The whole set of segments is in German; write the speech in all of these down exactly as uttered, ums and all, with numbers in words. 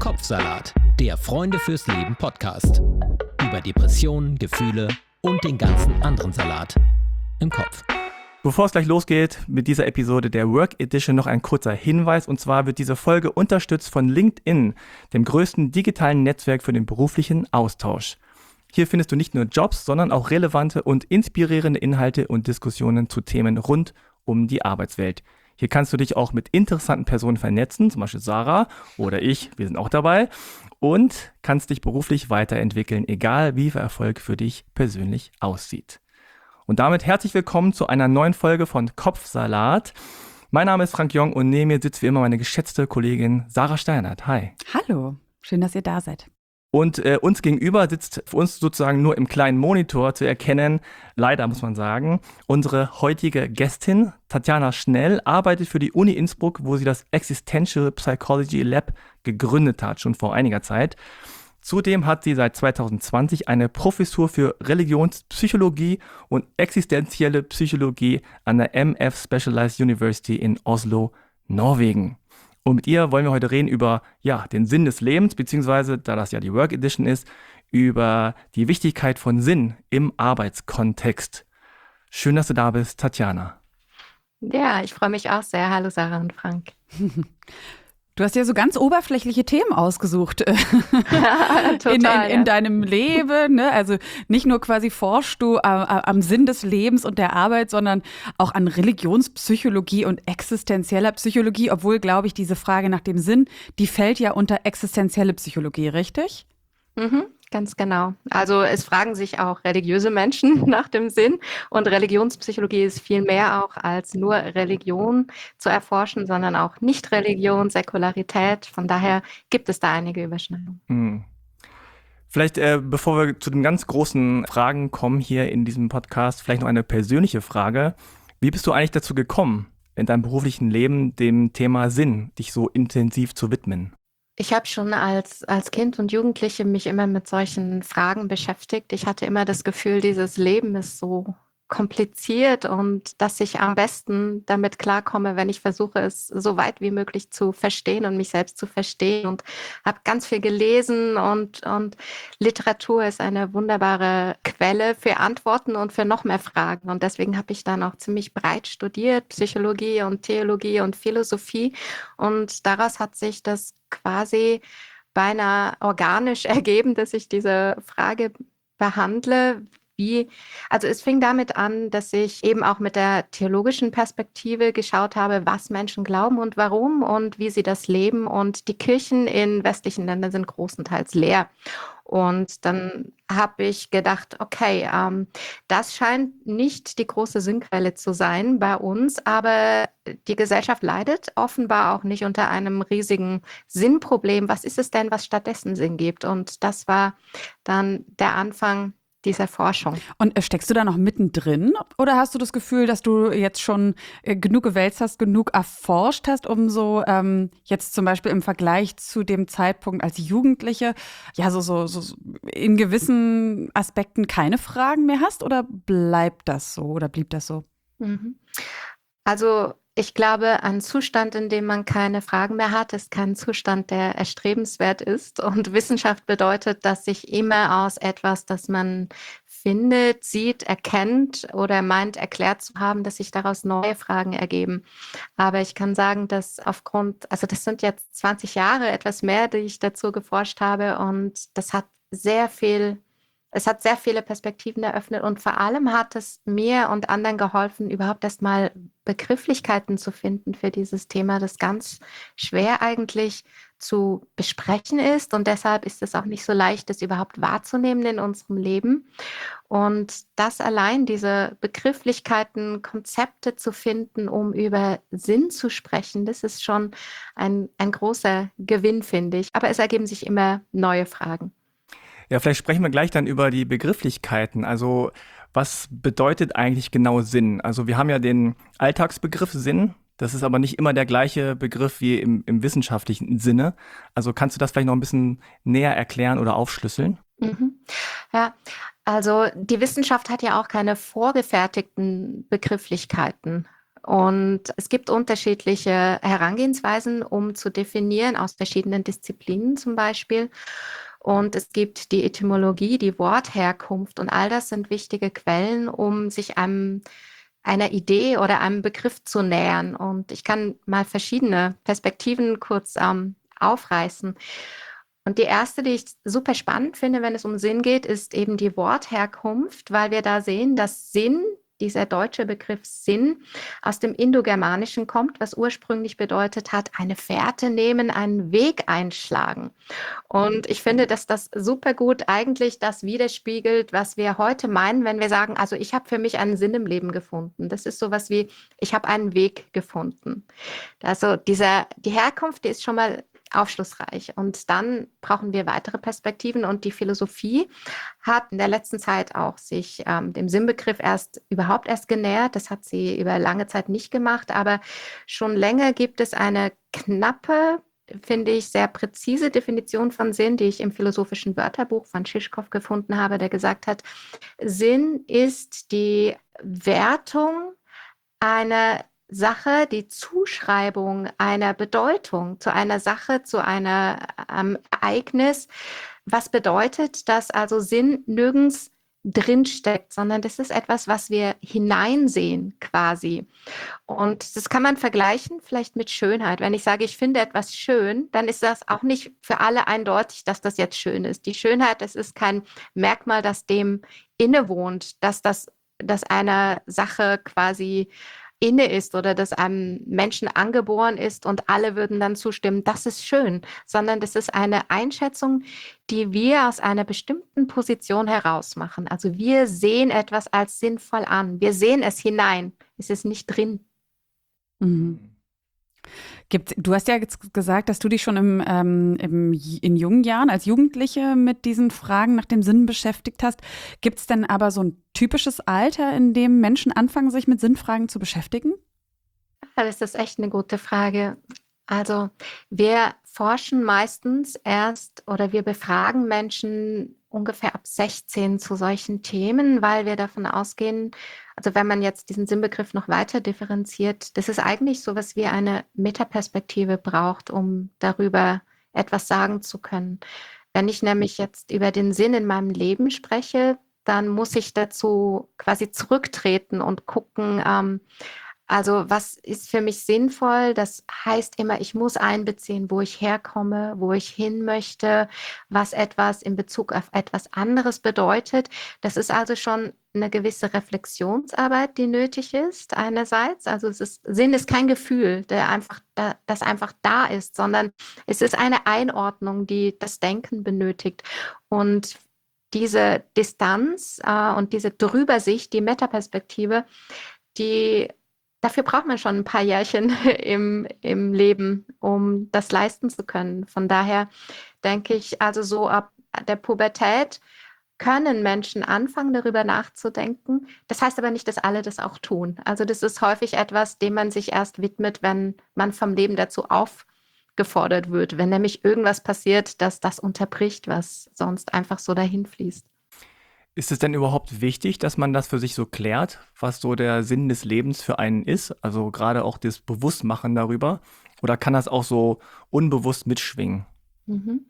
Kopfsalat, der Freunde fürs Leben Podcast. Über Depressionen, Gefühle und den ganzen anderen Salat im Kopf. Bevor es gleich losgeht mit dieser Episode der Work Edition, noch ein kurzer Hinweis. Und zwar wird diese Folge unterstützt von LinkedIn, dem größten digitalen Netzwerk für den beruflichen Austausch. Hier findest du nicht nur Jobs, sondern auch relevante und inspirierende Inhalte und Diskussionen zu Themen rund um die Arbeitswelt. Hier kannst du dich auch mit interessanten Personen vernetzen, zum Beispiel Sarah oder ich, wir sind auch dabei, und kannst dich beruflich weiterentwickeln, egal wie viel Erfolg für dich persönlich aussieht. Und damit herzlich willkommen zu einer neuen Folge von Kopfsalat. Mein Name ist Frank Jong und neben mir sitzt wie immer meine geschätzte Kollegin Sarah Steinert. Hi. Hallo, schön, dass ihr da seid. Und äh, uns gegenüber sitzt für uns sozusagen nur im kleinen Monitor zu erkennen, leider muss man sagen, unsere heutige Gästin, Tatjana Schnell, arbeitet für die Uni Innsbruck, wo sie das Existential Psychology Lab gegründet hat, schon vor einiger Zeit. Zudem hat sie seit zwanzig zwanzig eine Professur für Religionspsychologie und existenzielle Psychologie an der M F Specialized University in Oslo, Norwegen. Und mit ihr wollen wir heute reden über ja, den Sinn des Lebens, beziehungsweise, da das ja die Work Edition ist, über die Wichtigkeit von Sinn im Arbeitskontext. Schön, dass du da bist, Tatjana. Ja, ich freue mich auch sehr. Hallo Sarah und Frank. Du hast ja so ganz oberflächliche Themen ausgesucht Total, in, in, ja. in deinem Leben. Ne? Also nicht nur quasi forschst du äh, am Sinn des Lebens und der Arbeit, sondern auch an Religionspsychologie und existenzieller Psychologie. Obwohl, glaube ich, diese Frage nach dem Sinn, die fällt ja unter existenzielle Psychologie, richtig? Mhm, ganz genau. Also es fragen sich auch religiöse Menschen nach dem Sinn und Religionspsychologie ist viel mehr auch als nur Religion zu erforschen, sondern auch Nicht-Religion, Säkularität. Von daher gibt es da einige Überschneidungen. Hm. Vielleicht, äh, bevor wir zu den ganz großen Fragen kommen hier in diesem Podcast, vielleicht noch eine persönliche Frage. Wie bist du eigentlich dazu gekommen, in deinem beruflichen Leben dem Thema Sinn dich so intensiv zu widmen? Ich habe schon als, als Kind und Jugendliche mich immer mit solchen Fragen beschäftigt. Ich hatte immer das Gefühl, dieses Leben ist so kompliziert und dass ich am besten damit klarkomme, wenn ich versuche, es so weit wie möglich zu verstehen und mich selbst zu verstehen. Und habe ganz viel gelesen und, und Literatur ist eine wunderbare Quelle für Antworten und für noch mehr Fragen. Und deswegen habe ich dann auch ziemlich breit studiert, Psychologie und Theologie und Philosophie. Und daraus hat sich das quasi beinahe organisch ergeben, dass ich diese Frage behandle. Wie, also es fing damit an, dass ich eben auch mit der theologischen Perspektive geschaut habe, was Menschen glauben und warum und wie sie das leben. Und die Kirchen in westlichen Ländern sind großenteils leer. Und dann habe ich gedacht, okay, ähm, das scheint nicht die große Sinnquelle zu sein bei uns, aber die Gesellschaft leidet offenbar auch nicht unter einem riesigen Sinnproblem. Was ist es denn, was stattdessen Sinn gibt? Und das war dann der Anfang dieser Forschung. Und äh, steckst du da noch mittendrin oder hast du das Gefühl, dass du jetzt schon äh, genug gewälzt hast, genug erforscht hast, um so ähm, jetzt zum Beispiel im Vergleich zu dem Zeitpunkt als Jugendliche ja so, so, so in gewissen Aspekten keine Fragen mehr hast oder bleibt das so oder blieb das so? Mhm. Also ich glaube, ein Zustand, in dem man keine Fragen mehr hat, ist kein Zustand, der erstrebenswert ist. Und Wissenschaft bedeutet, dass sich immer aus etwas, das man findet, sieht, erkennt oder meint, erklärt zu haben, dass sich daraus neue Fragen ergeben. Aber ich kann sagen, dass aufgrund, also das sind jetzt zwanzig Jahre, etwas mehr, die ich dazu geforscht habe. Und das hat sehr viel Es hat sehr viele Perspektiven eröffnet und vor allem hat es mir und anderen geholfen, überhaupt erstmal Begrifflichkeiten zu finden für dieses Thema, das ganz schwer eigentlich zu besprechen ist und deshalb ist es auch nicht so leicht, das überhaupt wahrzunehmen in unserem Leben. Und das allein, diese Begrifflichkeiten, Konzepte zu finden, um über Sinn zu sprechen, das ist schon ein, ein großer Gewinn, finde ich. Aber es ergeben sich immer neue Fragen. Ja, vielleicht sprechen wir gleich dann über die Begrifflichkeiten. Also was bedeutet eigentlich genau Sinn? Also wir haben ja den Alltagsbegriff Sinn. Das ist aber nicht immer der gleiche Begriff wie im, im wissenschaftlichen Sinne. Also kannst du das vielleicht noch ein bisschen näher erklären oder aufschlüsseln? Mhm. Ja, also die Wissenschaft hat ja auch keine vorgefertigten Begrifflichkeiten. Und es gibt unterschiedliche Herangehensweisen, um zu definieren, aus verschiedenen Disziplinen zum Beispiel. Und es gibt die Etymologie, die Wortherkunft und all das sind wichtige Quellen, um sich einem, einer Idee oder einem Begriff zu nähern. Und ich kann mal verschiedene Perspektiven kurz ähm, aufreißen. Und die erste, die ich super spannend finde, wenn es um Sinn geht, ist eben die Wortherkunft, weil wir da sehen, dass Sinn, dieser deutsche Begriff Sinn, aus dem Indogermanischen kommt, was ursprünglich bedeutet hat, eine Fährte nehmen, einen Weg einschlagen. Und ich finde, dass das super gut eigentlich das widerspiegelt, was wir heute meinen, wenn wir sagen, also ich habe für mich einen Sinn im Leben gefunden. Das ist sowas wie, ich habe einen Weg gefunden. Also dieser, die Herkunft, die ist schon mal aufschlussreich. Und dann brauchen wir weitere Perspektiven. Und die Philosophie hat in der letzten Zeit auch sich ähm, dem Sinnbegriff erst überhaupt erst genähert. Das hat sie über lange Zeit nicht gemacht. Aber schon länger gibt es eine knappe, finde ich, sehr präzise Definition von Sinn, die ich im philosophischen Wörterbuch von Žižkov gefunden habe, der gesagt hat, Sinn ist die Wertung einer Sache, die Zuschreibung einer Bedeutung zu einer Sache, zu einem ähm, Ereignis, was bedeutet, dass also Sinn nirgends drinsteckt, sondern das ist etwas, was wir hineinsehen quasi. Und das kann man vergleichen vielleicht mit Schönheit. Wenn ich sage, ich finde etwas schön, dann ist das auch nicht für alle eindeutig, dass das jetzt schön ist. Die Schönheit, das ist kein Merkmal, das dem innewohnt, dass das, dass einer Sache quasi inne ist oder dass einem Menschen angeboren ist und alle würden dann zustimmen, das ist schön, sondern das ist eine Einschätzung, die wir aus einer bestimmten Position heraus machen. Also wir sehen etwas als sinnvoll an. Wir sehen es hinein. Es ist nicht drin. Mhm. Gibt, du hast ja jetzt gesagt, dass du dich schon im, ähm, im, in jungen Jahren als Jugendliche mit diesen Fragen nach dem Sinn beschäftigt hast. Gibt es denn aber so ein typisches Alter, in dem Menschen anfangen, sich mit Sinnfragen zu beschäftigen? Das ist echt eine gute Frage. Also wir forschen meistens erst oder wir befragen Menschen ungefähr ab sechzehn zu solchen Themen, weil wir davon ausgehen, also wenn man jetzt diesen Sinnbegriff noch weiter differenziert, dass es eigentlich sowas wie eine Metaperspektive braucht, um darüber etwas sagen zu können. Wenn ich nämlich jetzt über den Sinn in meinem Leben spreche, dann muss ich dazu quasi zurücktreten und gucken, ähm, also was ist für mich sinnvoll? Das heißt immer, ich muss einbeziehen, wo ich herkomme, wo ich hin möchte, was etwas in Bezug auf etwas anderes bedeutet. Das ist also schon eine gewisse Reflexionsarbeit, die nötig ist einerseits. Also es ist, Sinn ist kein Gefühl, der einfach, da, das einfach da ist, sondern es ist eine Einordnung, die das Denken benötigt. Und diese Distanz äh, und diese Drübersicht, die Metaperspektive, die dafür braucht man schon ein paar Jährchen im, im Leben, um das leisten zu können. Von daher denke ich, also so ab der Pubertät können Menschen anfangen, darüber nachzudenken. Das heißt aber nicht, dass alle das auch tun. Also das ist häufig etwas, dem man sich erst widmet, wenn man vom Leben dazu aufgefordert wird. Wenn nämlich irgendwas passiert, dass das unterbricht, was sonst einfach so dahin fließt. Ist es denn überhaupt wichtig, dass man das für sich so klärt, was so der Sinn des Lebens für einen ist? Also gerade auch das Bewusstmachen darüber. Oder kann das auch so unbewusst mitschwingen? Mhm.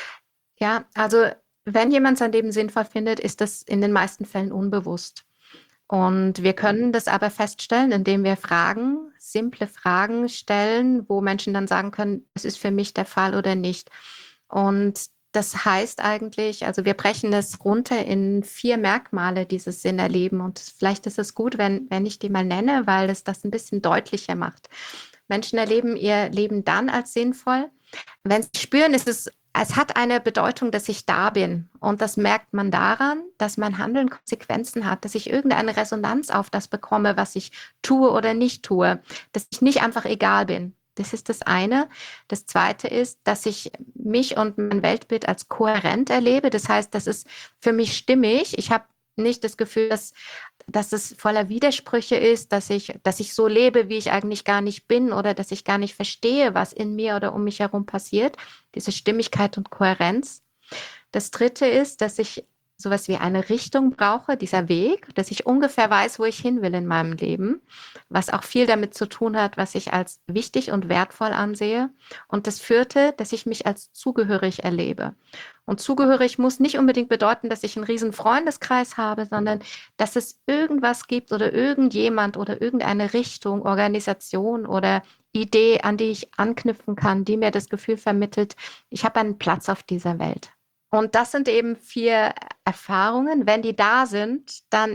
Ja, also wenn jemand sein Leben sinnvoll findet, ist das in den meisten Fällen unbewusst. Und wir können das aber feststellen, indem wir Fragen, simple Fragen stellen, wo Menschen dann sagen können, es ist für mich der Fall oder nicht. Und das heißt eigentlich, also wir brechen es runter in vier Merkmale dieses Sinnerleben und vielleicht ist es gut, wenn, wenn ich die mal nenne, weil es das ein bisschen deutlicher macht. Menschen erleben ihr Leben dann als sinnvoll, wenn sie spüren, es ist, es hat eine Bedeutung, dass ich da bin und das merkt man daran, dass mein Handeln Konsequenzen hat, dass ich irgendeine Resonanz auf das bekomme, was ich tue oder nicht tue, dass ich nicht einfach egal bin. Das ist das eine. Das zweite ist, dass ich mich und mein Weltbild als kohärent erlebe. Das heißt, das ist für mich stimmig. Ich habe nicht das Gefühl, dass, dass es voller Widersprüche ist, dass ich, dass ich so lebe, wie ich eigentlich gar nicht bin oder dass ich gar nicht verstehe, was in mir oder um mich herum passiert. Diese Stimmigkeit und Kohärenz. Das dritte ist, dass ich sowas wie eine Richtung brauche, dieser Weg, dass ich ungefähr weiß, wo ich hin will in meinem Leben, was auch viel damit zu tun hat, was ich als wichtig und wertvoll ansehe. Und das vierte, dass ich mich als zugehörig erlebe. Und zugehörig muss nicht unbedingt bedeuten, dass ich einen riesen Freundeskreis habe, sondern dass es irgendwas gibt oder irgendjemand oder irgendeine Richtung, Organisation oder Idee, an die ich anknüpfen kann, die mir das Gefühl vermittelt, ich habe einen Platz auf dieser Welt. Und das sind eben vier Erfahrungen. Wenn die da sind, dann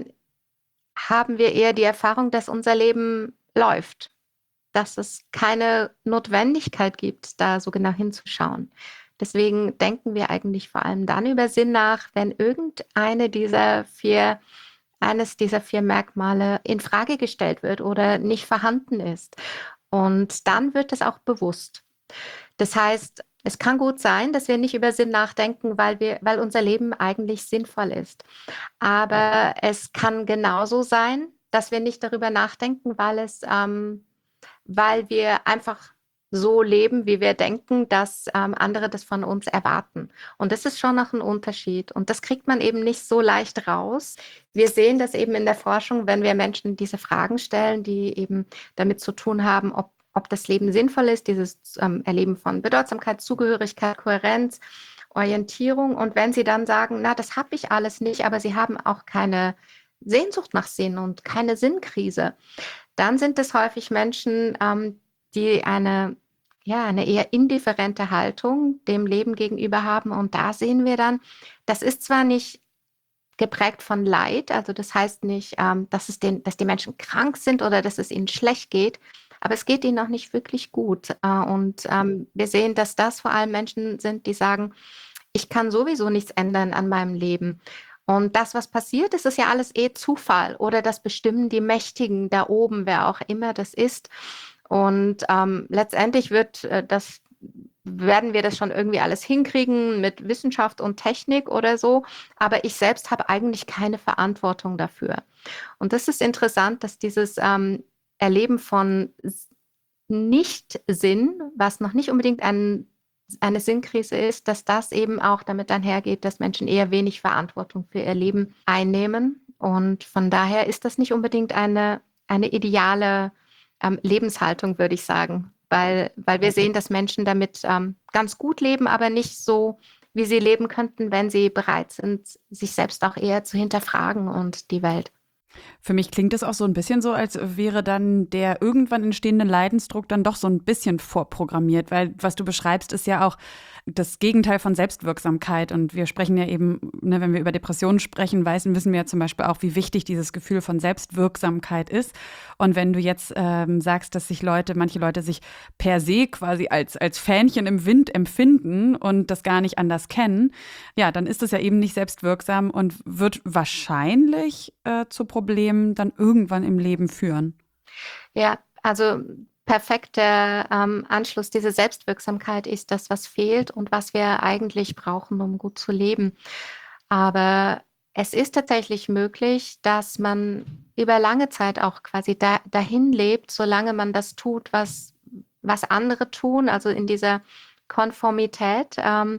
haben wir eher die Erfahrung, dass unser Leben läuft, dass es keine Notwendigkeit gibt, da so genau hinzuschauen. Deswegen denken wir eigentlich vor allem dann über Sinn nach, wenn irgendeine dieser vier, eines dieser vier Merkmale in Frage gestellt wird oder nicht vorhanden ist. Und dann wird es auch bewusst. Das heißt, es kann gut sein, dass wir nicht über Sinn nachdenken, weil wir, weil unser Leben eigentlich sinnvoll ist. Aber es kann genauso sein, dass wir nicht darüber nachdenken, weil es, ähm, weil wir einfach so leben, wie wir denken, dass ähm, andere das von uns erwarten. Und das ist schon noch ein Unterschied. Und das kriegt man eben nicht so leicht raus. Wir sehen das eben in der Forschung, wenn wir Menschen diese Fragen stellen, die eben damit zu tun haben, ob, ob das Leben sinnvoll ist, dieses ähm, Erleben von Bedeutsamkeit, Zugehörigkeit, Kohärenz, Orientierung. Und wenn sie dann sagen, na, das habe ich alles nicht, aber sie haben auch keine Sehnsucht nach Sinn und keine Sinnkrise, dann sind es häufig Menschen, ähm, die eine, ja, eine eher indifferente Haltung dem Leben gegenüber haben. Und da sehen wir dann, das ist zwar nicht geprägt von Leid, also das heißt nicht, ähm, dass, es den, dass die Menschen krank sind oder dass es ihnen schlecht geht, aber es geht ihnen auch nicht wirklich gut. Äh, und ähm, wir sehen, dass das vor allem Menschen sind, die sagen, ich kann sowieso nichts ändern an meinem Leben. Und das, was passiert, ist, ist ja alles eh Zufall oder das bestimmen die Mächtigen da oben, wer auch immer das ist. Und ähm, letztendlich wird äh, das, werden wir das schon irgendwie alles hinkriegen mit Wissenschaft und Technik oder so. Aber ich selbst habe eigentlich keine Verantwortung dafür. Und das ist interessant, dass dieses ähm, Erleben von Nicht-Sinn, was noch nicht unbedingt ein, eine Sinnkrise ist, dass das eben auch damit einhergeht, dass Menschen eher wenig Verantwortung für ihr Leben einnehmen. Und von daher ist das nicht unbedingt eine, eine ideale Ähm, Lebenshaltung, würde ich sagen, weil, weil wir sehen, dass Menschen damit ähm, ganz gut leben, aber nicht so, wie sie leben könnten, wenn sie bereit sind, sich selbst auch eher zu hinterfragen und die Welt. Für mich klingt es auch so ein bisschen so, als wäre dann der irgendwann entstehende Leidensdruck dann doch so ein bisschen vorprogrammiert, weil was du beschreibst, ist ja auch das Gegenteil von Selbstwirksamkeit. Und wir sprechen ja eben, ne, wenn wir über Depressionen sprechen, wissen, wissen wir ja zum Beispiel auch, wie wichtig dieses Gefühl von Selbstwirksamkeit ist. Und wenn du jetzt ähm, sagst, dass sich Leute, manche Leute sich per se quasi als, als Fähnchen im Wind empfinden und das gar nicht anders kennen, ja, dann ist das ja eben nicht selbstwirksam und wird wahrscheinlich äh, zu Problemen dann irgendwann im Leben führen. Ja, also perfekter ähm, Anschluss. Diese Selbstwirksamkeit ist das, was fehlt und was wir eigentlich brauchen, um gut zu leben. Aber es ist tatsächlich möglich, dass man über lange Zeit auch quasi da, dahin lebt, solange man das tut, was, was andere tun, also in dieser Konformität. Ähm,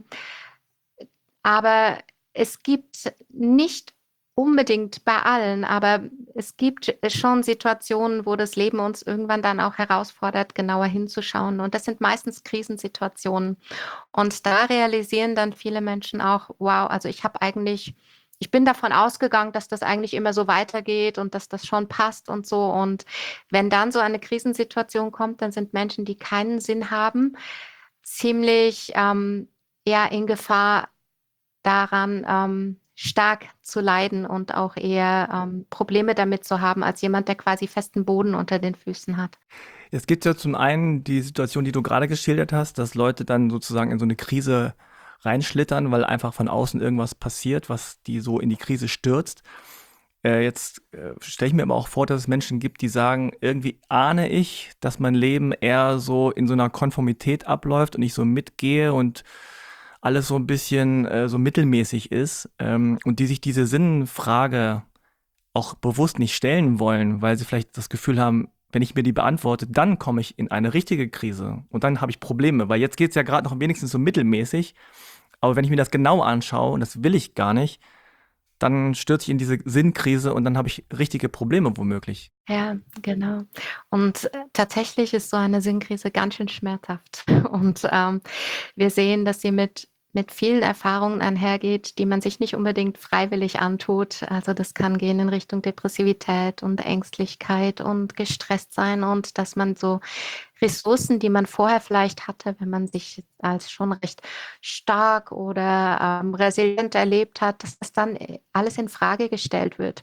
aber es gibt nicht unbedingt bei allen, aber es gibt schon Situationen, wo das Leben uns irgendwann dann auch herausfordert, genauer hinzuschauen. Und das sind meistens Krisensituationen. Und da realisieren dann viele Menschen auch, wow, also ich habe eigentlich, ich bin davon ausgegangen, dass das eigentlich immer so weitergeht und dass das schon passt und so. Und wenn dann so eine Krisensituation kommt, dann sind Menschen, die keinen Sinn haben, ziemlich ähm, eher in Gefahr daran, ähm, stark zu leiden und auch eher ähm, Probleme damit zu haben, als jemand, der quasi festen Boden unter den Füßen hat. Es gibt ja zum einen die Situation, die du gerade geschildert hast, dass Leute dann sozusagen in so eine Krise reinschlittern, weil einfach von außen irgendwas passiert, was die so in die Krise stürzt. Äh, jetzt äh, stelle ich mir aber auch vor, dass es Menschen gibt, die sagen, irgendwie ahne ich, dass mein Leben eher so in so einer Konformität abläuft und ich so mitgehe und alles so ein bisschen äh, so mittelmäßig ist ähm, und die sich diese Sinnfrage auch bewusst nicht stellen wollen, weil sie vielleicht das Gefühl haben, wenn ich mir die beantworte, dann komme ich in eine richtige Krise und dann habe ich Probleme, weil jetzt geht es ja gerade noch wenigstens so mittelmäßig, aber wenn ich mir das genau anschaue, und das will ich gar nicht, dann stürze ich in diese Sinnkrise und dann habe ich richtige Probleme womöglich. Ja, genau. Und äh, tatsächlich ist so eine Sinnkrise ganz schön schmerzhaft. Und ähm, wir sehen, dass sie mit, mit vielen Erfahrungen einhergeht, die man sich nicht unbedingt freiwillig antut. Also das kann gehen in Richtung Depressivität und Ängstlichkeit und gestresst sein und dass man so Ressourcen, die man vorher vielleicht hatte, wenn man sich als schon recht stark oder ähm, resilient erlebt hat, dass das dann alles in Frage gestellt wird.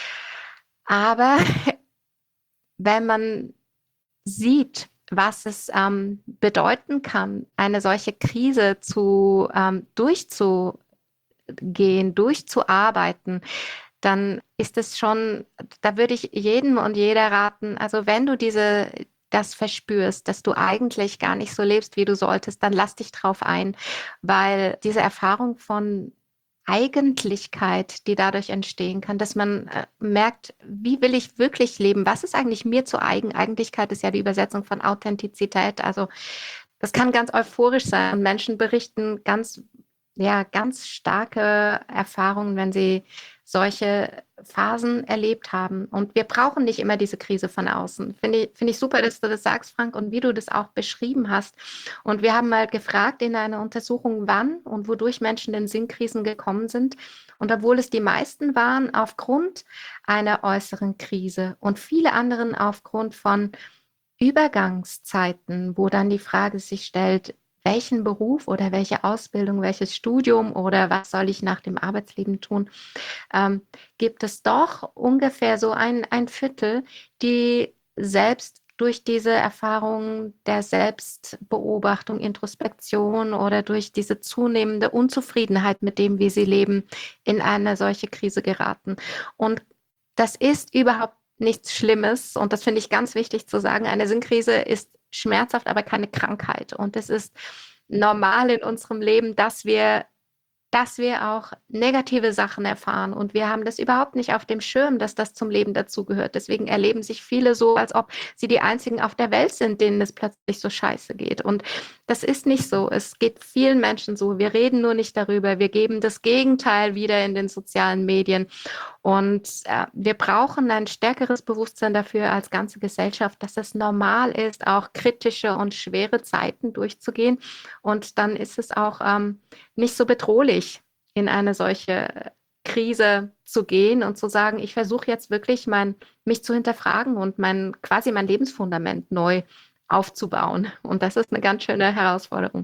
Aber wenn man sieht, was es ähm, bedeuten kann, eine solche Krise zu ähm, durchzugehen, durchzuarbeiten, dann ist es schon, da würde ich jedem und jeder raten, also wenn du diese das verspürst, dass du eigentlich gar nicht so lebst, wie du solltest, dann lass dich drauf ein, weil diese Erfahrung von Eigentlichkeit, die dadurch entstehen kann, dass man äh, merkt, wie will ich wirklich leben? Was ist eigentlich mir zu eigen? Eigentlichkeit ist ja die Übersetzung von Authentizität. Also das kann ganz euphorisch sein. Und Menschen berichten ganz, ja, ganz starke Erfahrungen, wenn sie solche Phasen erlebt haben. Und wir brauchen nicht immer diese Krise von außen. Finde ich, finde ich super, dass du das sagst, Frank, und wie du das auch beschrieben hast. Und wir haben mal gefragt in einer Untersuchung, wann und wodurch Menschen in Sinnkrisen gekommen sind. Und obwohl es die meisten waren aufgrund einer äußeren Krise und viele anderen aufgrund von Übergangszeiten, wo dann die Frage sich stellt, welchen Beruf oder welche Ausbildung, welches Studium oder was soll ich nach dem Arbeitsleben tun, ähm, gibt es doch ungefähr so ein, ein Viertel, die selbst durch diese Erfahrung der Selbstbeobachtung, Introspektion oder durch diese zunehmende Unzufriedenheit mit dem, wie sie leben, in eine solche Krise geraten. Und das ist überhaupt nichts Schlimmes und das finde ich ganz wichtig zu sagen. Eine Sinnkrise ist schmerzhaft, aber keine Krankheit. Und es ist normal in unserem Leben, dass wir, dass wir auch negative Sachen erfahren. Und wir haben das überhaupt nicht auf dem Schirm, dass das zum Leben dazugehört. Deswegen erleben sich viele so, als ob sie die einzigen auf der Welt sind, denen es plötzlich so scheiße geht. Und das ist nicht so. Es geht vielen Menschen so. Wir reden nur nicht darüber. Wir geben das Gegenteil wieder in den sozialen Medien. Und äh, wir brauchen ein stärkeres Bewusstsein dafür als ganze Gesellschaft, dass es normal ist, auch kritische und schwere Zeiten durchzugehen. Und dann ist es auch ähm, nicht so bedrohlich, in eine solche Krise zu gehen und zu sagen, ich versuche jetzt wirklich mein, mich zu hinterfragen und mein, quasi mein Lebensfundament neu aufzubauen. Und das ist eine ganz schöne Herausforderung.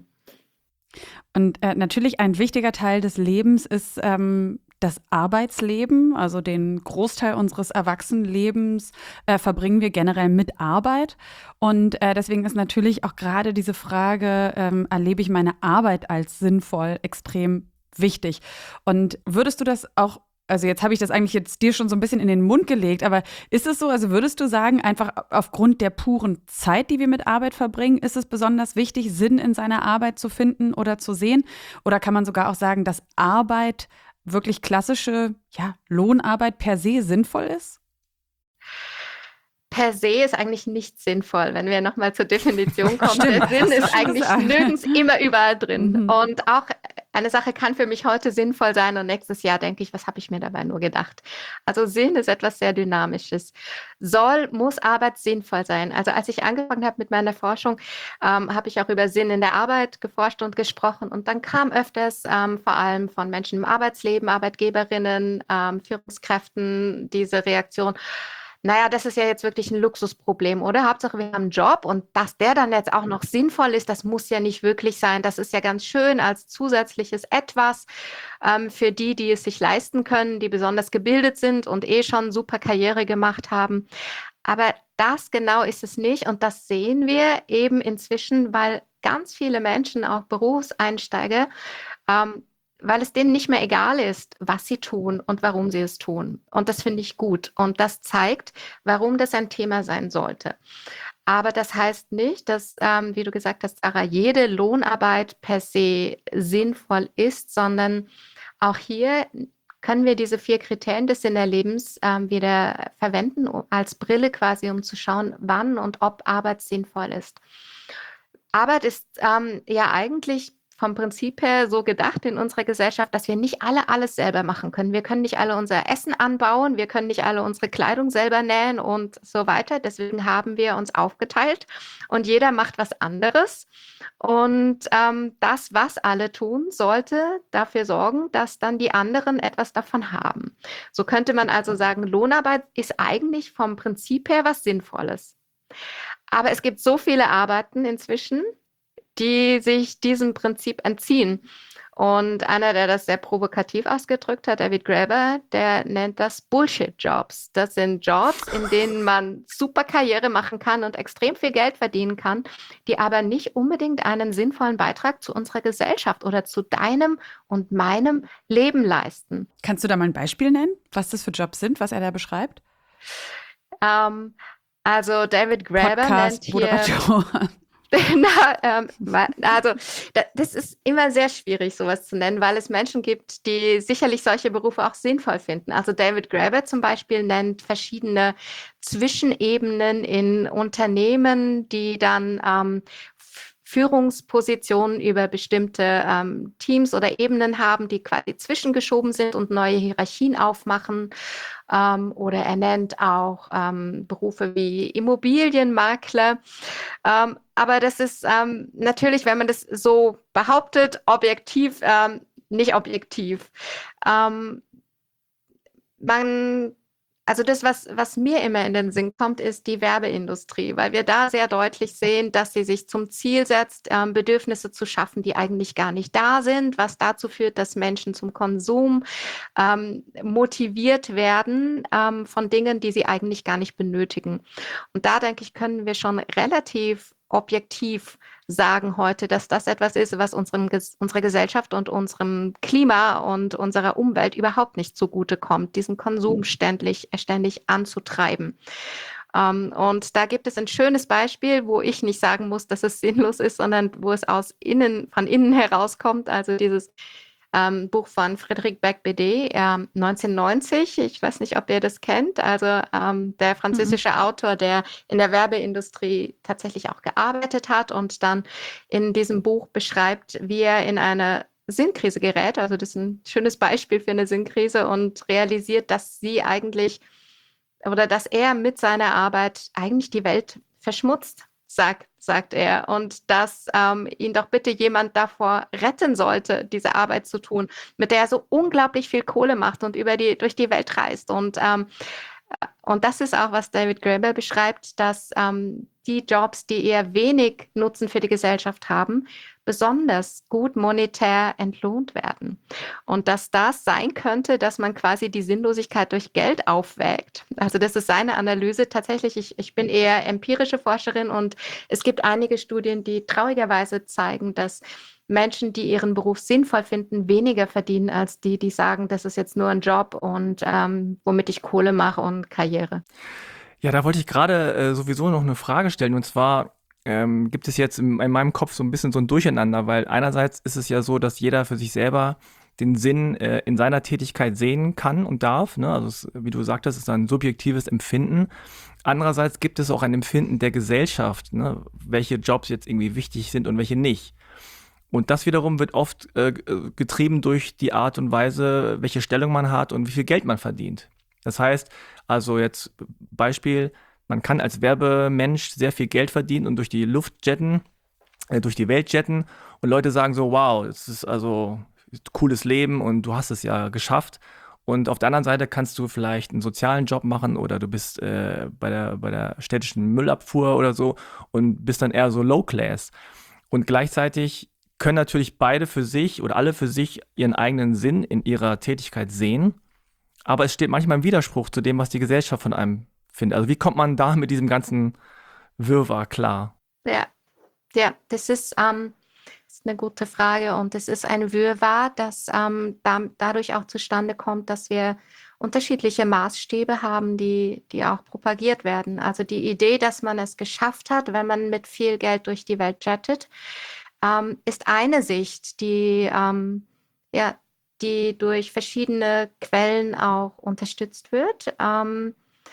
Und äh, natürlich ein wichtiger Teil des Lebens ist ähm, das Arbeitsleben. Also den Großteil unseres Erwachsenenlebens äh, verbringen wir generell mit Arbeit. Und äh, deswegen ist natürlich auch gerade diese Frage, ähm, erlebe ich meine Arbeit als sinnvoll, extrem wichtig. Und würdest du das auch, also jetzt habe ich das eigentlich jetzt dir schon so ein bisschen in den Mund gelegt, aber ist es so, also würdest du sagen, einfach aufgrund der puren Zeit, die wir mit Arbeit verbringen, ist es besonders wichtig, Sinn in seiner Arbeit zu finden oder zu sehen? Oder kann man sogar auch sagen, dass Arbeit, wirklich klassische, ja, Lohnarbeit per se sinnvoll ist? Per se ist eigentlich nicht sinnvoll, wenn wir nochmal zur Definition kommen. Stimmt, der Sinn hast du ist schon eigentlich gesagt. nirgends immer überall drin. Mhm. Und auch eine Sache kann für mich heute sinnvoll sein und nächstes Jahr denke ich, was habe ich mir dabei nur gedacht? Also Sinn ist etwas sehr Dynamisches. Soll, muss Arbeit sinnvoll sein? Also als ich angefangen habe mit meiner Forschung, ähm, habe ich auch über Sinn in der Arbeit geforscht und gesprochen. Und dann kam öfters ähm, vor allem von Menschen im Arbeitsleben, Arbeitgeberinnen, ähm, Führungskräften diese Reaktion: Naja, das ist ja jetzt wirklich ein Luxusproblem, oder? Hauptsache, wir haben einen Job und dass der dann jetzt auch noch sinnvoll ist, das muss ja nicht wirklich sein. Das ist ja ganz schön als zusätzliches Etwas ähm, für die, die es sich leisten können, die besonders gebildet sind und eh schon super Karriere gemacht haben. Aber das genau ist es nicht und das sehen wir eben inzwischen, weil ganz viele Menschen, auch Berufseinsteiger, ähm, weil es denen nicht mehr egal ist, was sie tun und warum sie es tun. Und das finde ich gut. Und das zeigt, warum das ein Thema sein sollte. Aber das heißt nicht, dass, ähm, wie du gesagt hast, Sarah, jede Lohnarbeit per se sinnvoll ist, sondern auch hier können wir diese vier Kriterien des Sinnerlebens ähm, wieder verwenden um, als Brille quasi, um zu schauen, wann und ob Arbeit sinnvoll ist. Arbeit ist ähm, ja eigentlich vom Prinzip her so gedacht in unserer Gesellschaft, dass wir nicht alle alles selber machen können. Wir können nicht alle unser Essen anbauen, wir können nicht alle unsere Kleidung selber nähen und so weiter. Deswegen haben wir uns aufgeteilt und jeder macht was anderes. Und ähm, das, was alle tun, sollte dafür sorgen, dass dann die anderen etwas davon haben. So könnte man also sagen, Lohnarbeit ist eigentlich vom Prinzip her was Sinnvolles. Aber es gibt so viele Arbeiten inzwischen, die sich diesem Prinzip entziehen. Und einer, der das sehr provokativ ausgedrückt hat, David Graeber, der nennt das Bullshit-Jobs. Das sind Jobs, in denen man super Karriere machen kann und extrem viel Geld verdienen kann, die aber nicht unbedingt einen sinnvollen Beitrag zu unserer Gesellschaft oder zu deinem und meinem Leben leisten. Kannst du da mal ein Beispiel nennen, was das für Jobs sind, was er da beschreibt? Ähm, also David Graeber nennt hier... Podcast-Moderator. Na, ähm, also da, das ist immer sehr schwierig, sowas zu nennen, weil es Menschen gibt, die sicherlich solche Berufe auch sinnvoll finden. Also David Graeber zum Beispiel nennt verschiedene Zwischenebenen in Unternehmen, die dann ähm, Führungspositionen über bestimmte ähm, Teams oder Ebenen haben, die quasi zwischengeschoben sind und neue Hierarchien aufmachen. Ähm, oder er nennt auch ähm, Berufe wie Immobilienmakler. Ähm, aber das ist ähm, natürlich, wenn man das so behauptet, objektiv, ähm, nicht objektiv. Ähm, man Also das, was, was mir immer in den Sinn kommt, ist die Werbeindustrie, weil wir da sehr deutlich sehen, dass sie sich zum Ziel setzt, ähm, Bedürfnisse zu schaffen, die eigentlich gar nicht da sind, was dazu führt, dass Menschen zum Konsum ähm, motiviert werden ähm, von Dingen, die sie eigentlich gar nicht benötigen. Und da, denke ich, können wir schon relativ objektiv sagen heute, dass das etwas ist, was unserem, unserer Gesellschaft und unserem Klima und unserer Umwelt überhaupt nicht zugutekommt, diesen Konsum ständig, ständig anzutreiben. Um, und da gibt es ein schönes Beispiel, wo ich nicht sagen muss, dass es sinnlos ist, sondern wo es aus innen, von innen herauskommt. Also dieses Ähm, Buch von Frédéric Beigbeder, ähm, neunzehnhundertneunzig. Ich weiß nicht, ob ihr das kennt. Also ähm, der französische mhm. Autor, der in der Werbeindustrie tatsächlich auch gearbeitet hat und dann in diesem Buch beschreibt, wie er in eine Sinnkrise gerät. Also das ist ein schönes Beispiel für eine Sinnkrise und realisiert, dass sie eigentlich oder dass er mit seiner Arbeit eigentlich die Welt verschmutzt. Sagt, sagt er, und dass ähm, ihn doch bitte jemand davor retten sollte, diese Arbeit zu tun, mit der er so unglaublich viel Kohle macht und über die, durch die Welt reist. Und, ähm, und das ist auch, was David Graeber beschreibt, dass ähm, die Jobs, die eher wenig Nutzen für die Gesellschaft haben, besonders gut monetär entlohnt werden. Und dass das sein könnte, dass man quasi die Sinnlosigkeit durch Geld aufwägt. Also das ist seine Analyse. Tatsächlich, ich, ich bin eher empirische Forscherin und es gibt einige Studien, die traurigerweise zeigen, dass Menschen, die ihren Beruf sinnvoll finden, weniger verdienen als die, die sagen, das ist jetzt nur ein Job und ähm, womit ich Kohle mache und Karriere. Ja, da wollte ich gerade äh, sowieso noch eine Frage stellen, und zwar ähm, gibt es jetzt in, in meinem Kopf so ein bisschen so ein Durcheinander, weil einerseits ist es ja so, dass jeder für sich selber den Sinn äh, in seiner Tätigkeit sehen kann und darf, ne? Also es, wie du sagtest, ist ein subjektives Empfinden. Andererseits gibt es auch ein Empfinden der Gesellschaft, ne? Welche Jobs jetzt irgendwie wichtig sind und welche nicht. Und das wiederum wird oft äh, getrieben durch die Art und Weise, welche Stellung man hat und wie viel Geld man verdient. Das heißt, also jetzt Beispiel, man kann als Werbemensch sehr viel Geld verdienen und durch die Luft jetten, äh, durch die Welt jetten, und Leute sagen so, wow, es ist also ein cooles Leben und du hast es ja geschafft. Und auf der anderen Seite kannst du vielleicht einen sozialen Job machen oder du bist äh, bei der, bei der städtischen Müllabfuhr oder so und bist dann eher so low class. Und gleichzeitig können natürlich beide für sich oder alle für sich ihren eigenen Sinn in ihrer Tätigkeit sehen. Aber es steht manchmal im Widerspruch zu dem, was die Gesellschaft von einem findet. Also wie kommt man da mit diesem ganzen Wirrwarr klar? Ja, ja, das ist, ähm, das ist eine gute Frage und es ist ein Wirrwarr, das ähm, da, dadurch auch zustande kommt, dass wir unterschiedliche Maßstäbe haben, die, die auch propagiert werden. Also die Idee, dass man es geschafft hat, wenn man mit viel Geld durch die Welt jettet, ähm, ist eine Sicht, die ähm, ja, die durch verschiedene Quellen auch unterstützt wird. Ähm,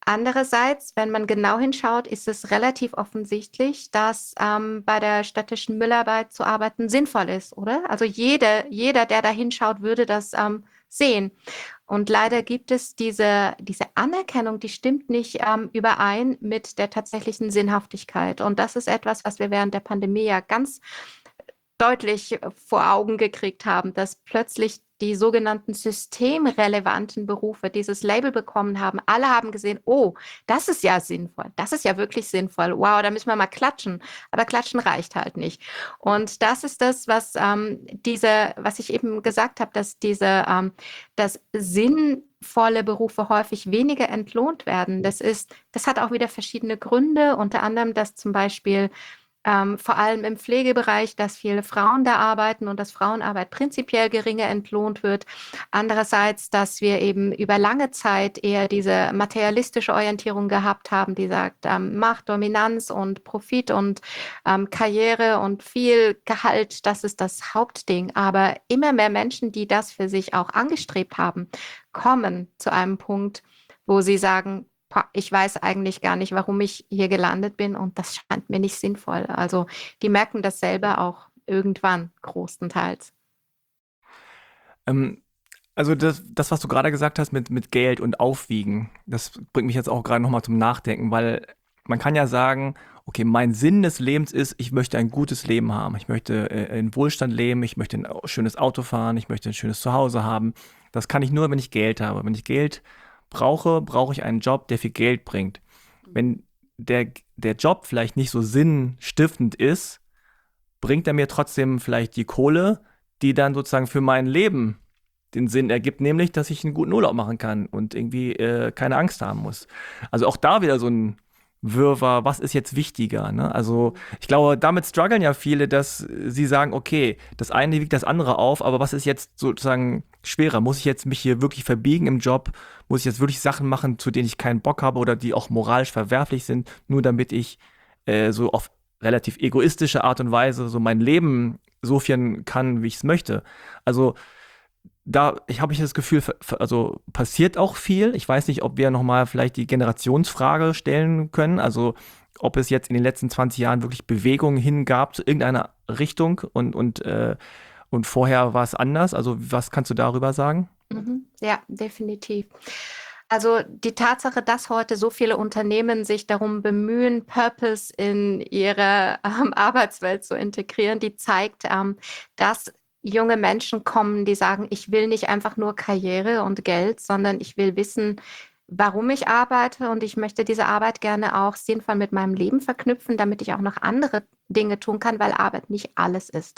Andererseits, wenn man genau hinschaut, ist es relativ offensichtlich, dass ähm, bei der städtischen Müllarbeit zu arbeiten sinnvoll ist, oder? Also jeder, jeder, der da hinschaut, würde das ähm, sehen. Und leider gibt es diese, diese Anerkennung, die stimmt nicht ähm, überein mit der tatsächlichen Sinnhaftigkeit. Und das ist etwas, was wir während der Pandemie ja ganz deutlich vor Augen gekriegt haben, dass plötzlich die sogenannten systemrelevanten Berufe dieses Label bekommen haben. Alle haben gesehen, oh, das ist ja sinnvoll, das ist ja wirklich sinnvoll. Wow, da müssen wir mal klatschen. Aber klatschen reicht halt nicht. Und das ist das, was ähm, diese, was ich eben gesagt habe, dass diese, ähm, dass sinnvolle Berufe häufig weniger entlohnt werden. Das ist, das hat auch wieder verschiedene Gründe, unter anderem, dass zum Beispiel Ähm, vor allem im Pflegebereich, dass viele Frauen da arbeiten und dass Frauenarbeit prinzipiell geringer entlohnt wird. Andererseits, dass wir eben über lange Zeit eher diese materialistische Orientierung gehabt haben, die sagt, ähm, Macht, Dominanz und Profit und ähm, Karriere und viel Gehalt, das ist das Hauptding. Aber immer mehr Menschen, die das für sich auch angestrebt haben, kommen zu einem Punkt, wo sie sagen, ich weiß eigentlich gar nicht, warum ich hier gelandet bin und das scheint mir nicht sinnvoll. Also die merken das selber auch irgendwann großenteils. Ähm, also das, das, was du gerade gesagt hast mit, mit Geld und Aufwiegen, das bringt mich jetzt auch gerade nochmal zum Nachdenken, weil man kann ja sagen, okay, mein Sinn des Lebens ist, ich möchte ein gutes Leben haben. Ich möchte äh, in Wohlstand leben, ich möchte ein schönes Auto fahren, ich möchte ein schönes Zuhause haben. Das kann ich nur, wenn ich Geld habe. Wenn ich Geld brauche, brauche ich einen Job, der viel Geld bringt. Wenn der, der Job vielleicht nicht so sinnstiftend ist, bringt er mir trotzdem vielleicht die Kohle, die dann sozusagen für mein Leben den Sinn ergibt, nämlich, dass ich einen guten Urlaub machen kann und irgendwie äh, keine Angst haben muss. Also auch da wieder so ein Wirrwarr, was ist jetzt wichtiger? Ne? Also ich glaube, damit strugglen ja viele, dass sie sagen, okay, das eine wiegt das andere auf, aber was ist jetzt sozusagen schwerer? Muss ich jetzt mich hier wirklich verbiegen im Job? Muss ich jetzt wirklich Sachen machen, zu denen ich keinen Bock habe oder die auch moralisch verwerflich sind, nur damit ich äh, so auf relativ egoistische Art und Weise so mein Leben so führen kann, wie ich es möchte? Also da ich habe ich das Gefühl, also passiert auch viel. Ich weiß nicht, ob wir nochmal vielleicht die Generationsfrage stellen können. Also ob es jetzt in den letzten zwanzig Jahren wirklich Bewegung hingab zu irgendeiner Richtung und, und, äh, und vorher war es anders. Also was kannst du darüber sagen? Mhm. Ja, definitiv. Also die Tatsache, dass heute so viele Unternehmen sich darum bemühen, Purpose in ihre ähm, Arbeitswelt zu integrieren, die zeigt, ähm, dass junge Menschen kommen, die sagen, ich will nicht einfach nur Karriere und Geld, sondern ich will wissen, warum ich arbeite und ich möchte diese Arbeit gerne auch sinnvoll mit meinem Leben verknüpfen, damit ich auch noch andere Dinge tun kann, weil Arbeit nicht alles ist.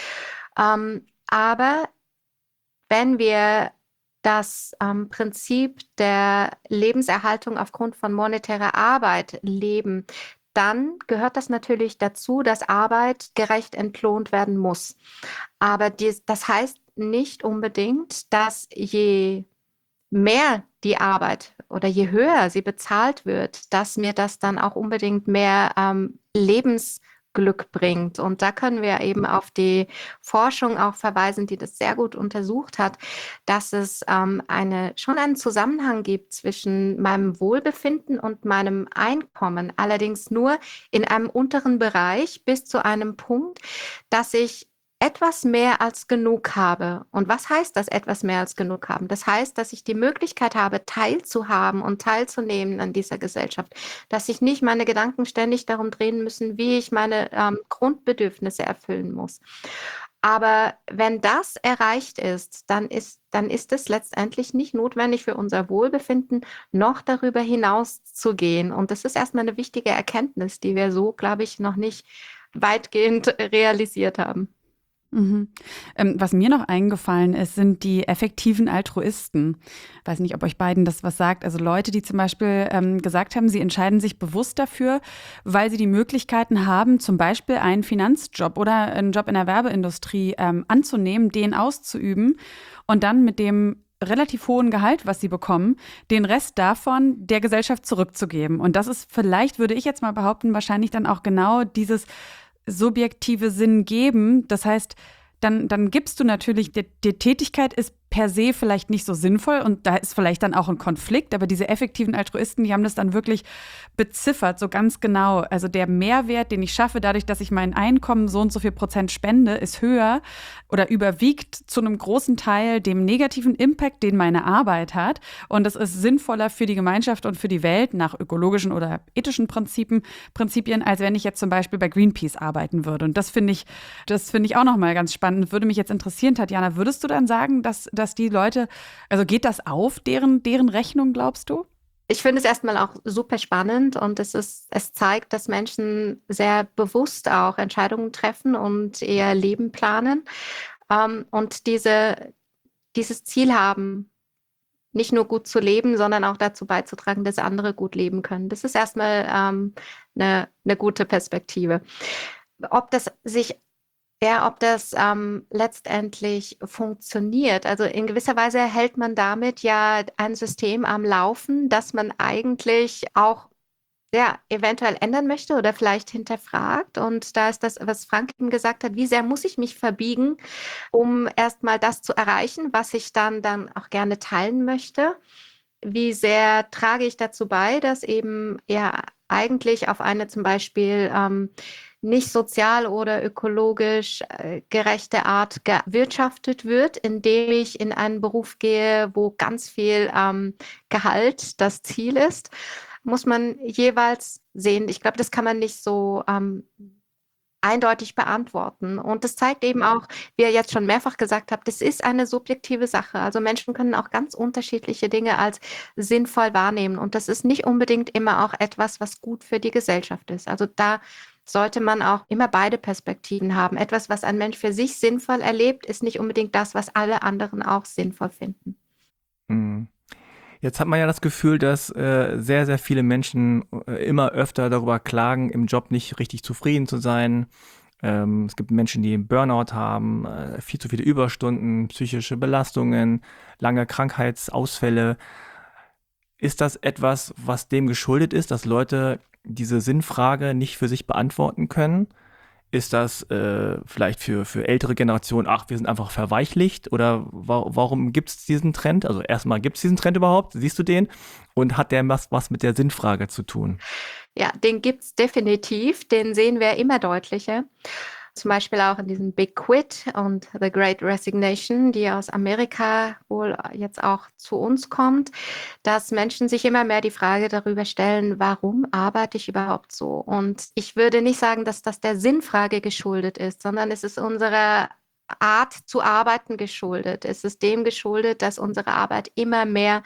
Ähm, aber wenn wir das ähm, Prinzip der Lebenserhaltung aufgrund von monetärer Arbeit leben, dann gehört das natürlich dazu, dass Arbeit gerecht entlohnt werden muss. Aber dies, das heißt nicht unbedingt, dass je mehr die Arbeit oder je höher sie bezahlt wird, dass mir das dann auch unbedingt mehr ähm, Lebensglück bringt. Und da können wir eben auf die Forschung auch verweisen, die das sehr gut untersucht hat, dass es ähm, eine, schon einen Zusammenhang gibt zwischen meinem Wohlbefinden und meinem Einkommen, allerdings nur in einem unteren Bereich bis zu einem Punkt, dass ich etwas mehr als genug habe. Und was heißt das, etwas mehr als genug haben? Das heißt, dass ich die Möglichkeit habe, teilzuhaben und teilzunehmen an dieser Gesellschaft, dass sich nicht meine Gedanken ständig darum drehen müssen, wie ich meine ähm, Grundbedürfnisse erfüllen muss. Aber wenn das erreicht ist, dann ist, dann ist es letztendlich nicht notwendig für unser Wohlbefinden, noch darüber hinaus zu gehen. Und das ist erstmal eine wichtige Erkenntnis, die wir so, glaube ich, noch nicht weitgehend realisiert haben. Mhm. Ähm, was mir noch eingefallen ist, sind die effektiven Altruisten. Ich weiß nicht, ob euch beiden das was sagt. Also Leute, die zum Beispiel ähm, gesagt haben, sie entscheiden sich bewusst dafür, weil sie die Möglichkeiten haben, zum Beispiel einen Finanzjob oder einen Job in der Werbeindustrie ähm, anzunehmen, den auszuüben und dann mit dem relativ hohen Gehalt, was sie bekommen, den Rest davon der Gesellschaft zurückzugeben. Und das ist vielleicht, würde ich jetzt mal behaupten, wahrscheinlich dann auch genau dieses subjektive Sinn geben. Das heißt, dann, dann gibst du natürlich, die, die Tätigkeit ist per se vielleicht nicht so sinnvoll und da ist vielleicht dann auch ein Konflikt, aber diese effektiven Altruisten, die haben das dann wirklich beziffert, so ganz genau. Also der Mehrwert, den ich schaffe, dadurch, dass ich mein Einkommen so und so viel Prozent spende, ist höher oder überwiegt zu einem großen Teil dem negativen Impact, den meine Arbeit hat. Und das ist sinnvoller für die Gemeinschaft und für die Welt nach ökologischen oder ethischen Prinzipien, Prinzipien, als wenn ich jetzt zum Beispiel bei Greenpeace arbeiten würde. Und das finde ich, das finde ich auch nochmal ganz spannend. Würde mich jetzt interessieren, Tatjana, würdest du dann sagen, dass, dass die Leute, also geht das auf, deren, deren Rechnung, glaubst du? Ich finde es erstmal auch super spannend und es ist, es zeigt, dass Menschen sehr bewusst auch Entscheidungen treffen und ihr Leben planen ähm, und diese, dieses Ziel haben, nicht nur gut zu leben, sondern auch dazu beizutragen, dass andere gut leben können. Das ist erstmal ähm, eine, eine gute Perspektive. Ob das sich Ja, ob das ähm, letztendlich funktioniert. Also in gewisser Weise hält man damit ja ein System am Laufen, das man eigentlich auch ja, eventuell ändern möchte oder vielleicht hinterfragt. Und da ist das, was Frank eben gesagt hat, wie sehr muss ich mich verbiegen, um erstmal das zu erreichen, was ich dann, dann auch gerne teilen möchte. Wie sehr trage ich dazu bei, dass eben ja eigentlich auf eine zum Beispiel ähm, nicht sozial oder ökologisch äh, gerechte Art gewirtschaftet wird, indem ich in einen Beruf gehe, wo ganz viel ähm, Gehalt das Ziel ist, muss man jeweils sehen. Ich glaube, das kann man nicht so ähm, eindeutig beantworten. Und das zeigt eben auch, wie ihr jetzt schon mehrfach gesagt habt, das ist eine subjektive Sache. Also Menschen können auch ganz unterschiedliche Dinge als sinnvoll wahrnehmen. Und das ist nicht unbedingt immer auch etwas, was gut für die Gesellschaft ist. Also da sollte man auch immer beide Perspektiven haben. Etwas, was ein Mensch für sich sinnvoll erlebt, ist nicht unbedingt das, was alle anderen auch sinnvoll finden. Mhm. Jetzt hat man ja das Gefühl, dass äh, sehr, sehr viele Menschen äh, immer öfter darüber klagen, im Job nicht richtig zufrieden zu sein. Ähm, es gibt Menschen, die Burnout haben, äh, viel zu viele Überstunden, psychische Belastungen, lange Krankheitsausfälle. Ist das etwas, was dem geschuldet ist, dass Leute diese Sinnfrage nicht für sich beantworten können? Ist das äh, vielleicht für, für ältere Generationen, ach, wir sind einfach verweichlicht? Oder wa- warum gibt es diesen Trend? Also erstmal, gibt es diesen Trend überhaupt? Siehst du den? Und hat der was, was mit der Sinnfrage zu tun? Ja, den gibt es definitiv. Den sehen wir immer deutlicher. Zum Beispiel auch in diesem Big Quit und The Great Resignation, die aus Amerika wohl jetzt auch zu uns kommt, dass Menschen sich immer mehr die Frage darüber stellen, warum arbeite ich überhaupt so? Und ich würde nicht sagen, dass das der Sinnfrage geschuldet ist, sondern es ist unserer Art zu arbeiten geschuldet. Es ist dem geschuldet, dass unsere Arbeit immer mehr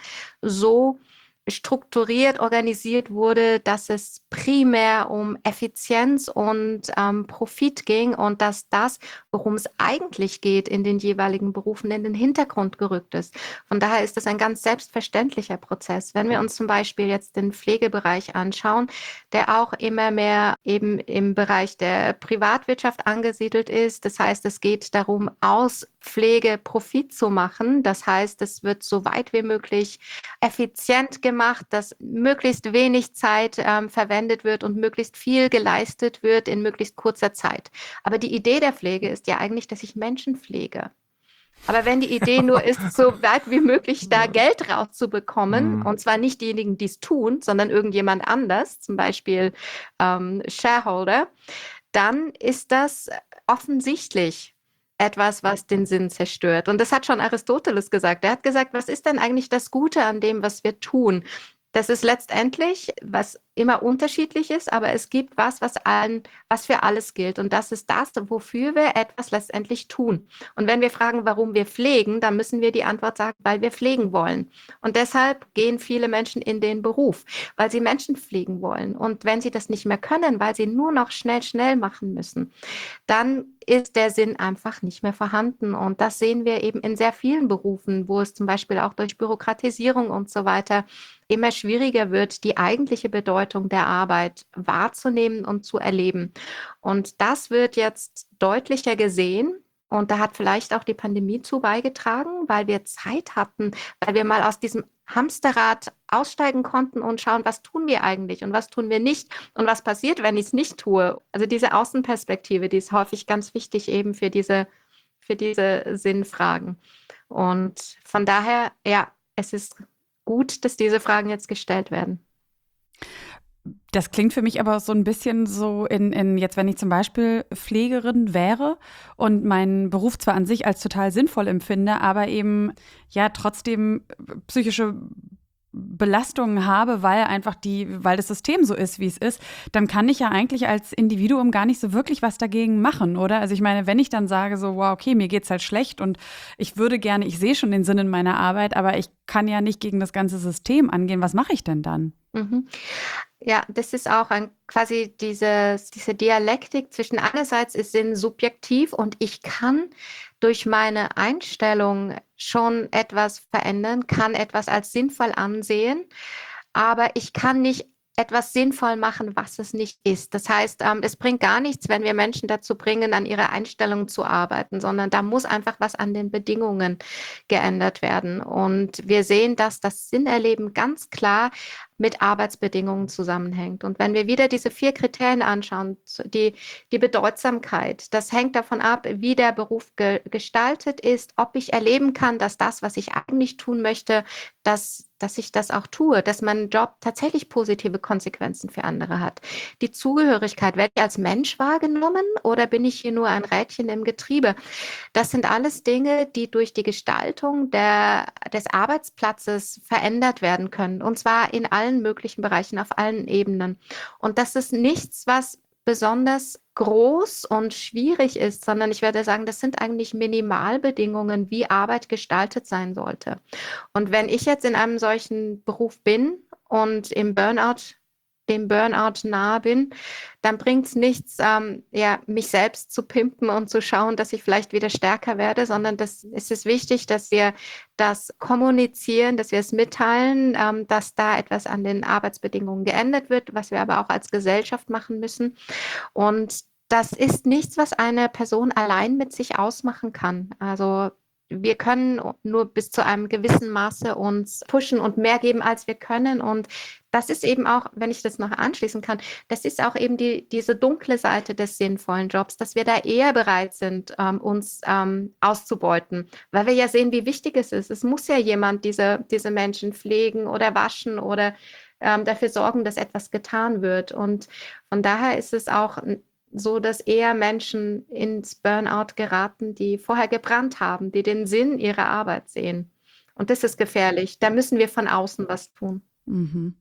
so strukturiert organisiert wurde, dass es primär um Effizienz und ähm, Profit ging und dass das, worum es eigentlich geht in den jeweiligen Berufen, in den Hintergrund gerückt ist. Von daher ist das ein ganz selbstverständlicher Prozess. Wenn wir uns zum Beispiel jetzt den Pflegebereich anschauen, der auch immer mehr eben im Bereich der Privatwirtschaft angesiedelt ist. Das heißt, es geht darum, aus Pflege Profit zu machen. Das heißt, es wird so weit wie möglich effizient gemacht, dass möglichst wenig Zeit ähm, verwendet wird und möglichst viel geleistet wird in möglichst kurzer Zeit. Aber die Idee der Pflege ist ja eigentlich, dass ich Menschen pflege. Aber wenn die Idee nur ist, so weit wie möglich da Geld rauszubekommen, Mhm. und zwar nicht diejenigen, die es tun, sondern irgendjemand anders, zum Beispiel ähm, Shareholder, dann ist das offensichtlich etwas, was den Sinn zerstört. Und das hat schon Aristoteles gesagt. Er hat gesagt, was ist denn eigentlich das Gute an dem, was wir tun? Das ist letztendlich, was immer unterschiedlich ist, aber es gibt was, was allen, was für alles gilt. Und das ist das, wofür wir etwas letztendlich tun. Und wenn wir fragen, warum wir pflegen, dann müssen wir die Antwort sagen, weil wir pflegen wollen. Und deshalb gehen viele Menschen in den Beruf, weil sie Menschen pflegen wollen. Und wenn sie das nicht mehr können, weil sie nur noch schnell, schnell machen müssen, dann ist der Sinn einfach nicht mehr vorhanden. Und das sehen wir eben in sehr vielen Berufen, wo es zum Beispiel auch durch Bürokratisierung und so weiter immer schwieriger wird, die eigentliche Bedeutung der Arbeit wahrzunehmen und zu erleben. Und das wird jetzt deutlicher gesehen. Und da hat vielleicht auch die Pandemie zu beigetragen, weil wir Zeit hatten, weil wir mal aus diesem Hamsterrad aussteigen konnten und schauen, was tun wir eigentlich und was tun wir nicht und was passiert, wenn ich es nicht tue. Also diese Außenperspektive, die ist häufig ganz wichtig eben für diese für diese Sinnfragen. Und von daher, ja, es ist gut, dass diese Fragen jetzt gestellt werden. Das klingt für mich aber so ein bisschen so in, in jetzt, wenn ich zum Beispiel Pflegerin wäre und meinen Beruf zwar an sich als total sinnvoll empfinde, aber eben ja trotzdem psychische Belastungen habe, weil einfach die, weil das System so ist, wie es ist, dann kann ich ja eigentlich als Individuum gar nicht so wirklich was dagegen machen, oder? Also ich meine, wenn ich dann sage so, wow, okay, mir geht's halt schlecht und ich würde gerne, ich sehe schon den Sinn in meiner Arbeit, aber ich kann ja nicht gegen das ganze System angehen. Was mache ich denn dann? Mhm. Ja, das ist auch ein, quasi dieses, diese Dialektik zwischen einerseits ist Sinn subjektiv und ich kann durch meine Einstellung schon etwas verändern, kann etwas als sinnvoll ansehen, aber ich kann nicht etwas sinnvoll machen, was es nicht ist. Das heißt, ähm, es bringt gar nichts, wenn wir Menschen dazu bringen, an ihrer Einstellung zu arbeiten, sondern da muss einfach was an den Bedingungen geändert werden. Und wir sehen, dass das Sinnerleben ganz klar mit Arbeitsbedingungen zusammenhängt. Und wenn wir wieder diese vier Kriterien anschauen, die, die Bedeutsamkeit, das hängt davon ab, wie der Beruf ge gestaltet ist, ob ich erleben kann, dass das, was ich eigentlich tun möchte, dass, dass ich das auch tue, dass mein Job tatsächlich positive Konsequenzen für andere hat. Die Zugehörigkeit, werde ich als Mensch wahrgenommen oder bin ich hier nur ein Rädchen im Getriebe? Das sind alles Dinge, die durch die Gestaltung der, des Arbeitsplatzes verändert werden können, und zwar in allen möglichen Bereichen, auf allen Ebenen. Und das ist nichts, was besonders groß und schwierig ist, sondern ich werde sagen, das sind eigentlich Minimalbedingungen, wie Arbeit gestaltet sein sollte. Und wenn ich jetzt in einem solchen Beruf bin und im Burnout dem Burnout nahe bin, dann bringt es nichts, ähm, ja, mich selbst zu pimpen und zu schauen, dass ich vielleicht wieder stärker werde, sondern das, es ist wichtig, dass wir das kommunizieren, dass wir es mitteilen, ähm, dass da etwas an den Arbeitsbedingungen geändert wird, was wir aber auch als Gesellschaft machen müssen. Und das ist nichts, was eine Person allein mit sich ausmachen kann. Also wir können nur bis zu einem gewissen Maße uns pushen und mehr geben, als wir können. Und das ist eben auch, wenn ich das noch anschließen kann, das ist auch eben die, diese dunkle Seite des sinnvollen Jobs, dass wir da eher bereit sind, ähm, uns ähm, auszubeuten, weil wir ja sehen, wie wichtig es ist. Es muss ja jemand diese, diese Menschen pflegen oder waschen oder ähm, dafür sorgen, dass etwas getan wird. Und von daher ist es auch so, dass eher Menschen ins Burnout geraten, die vorher gebrannt haben, die den Sinn ihrer Arbeit sehen. Und das ist gefährlich. Da müssen wir von außen was tun. Mhm.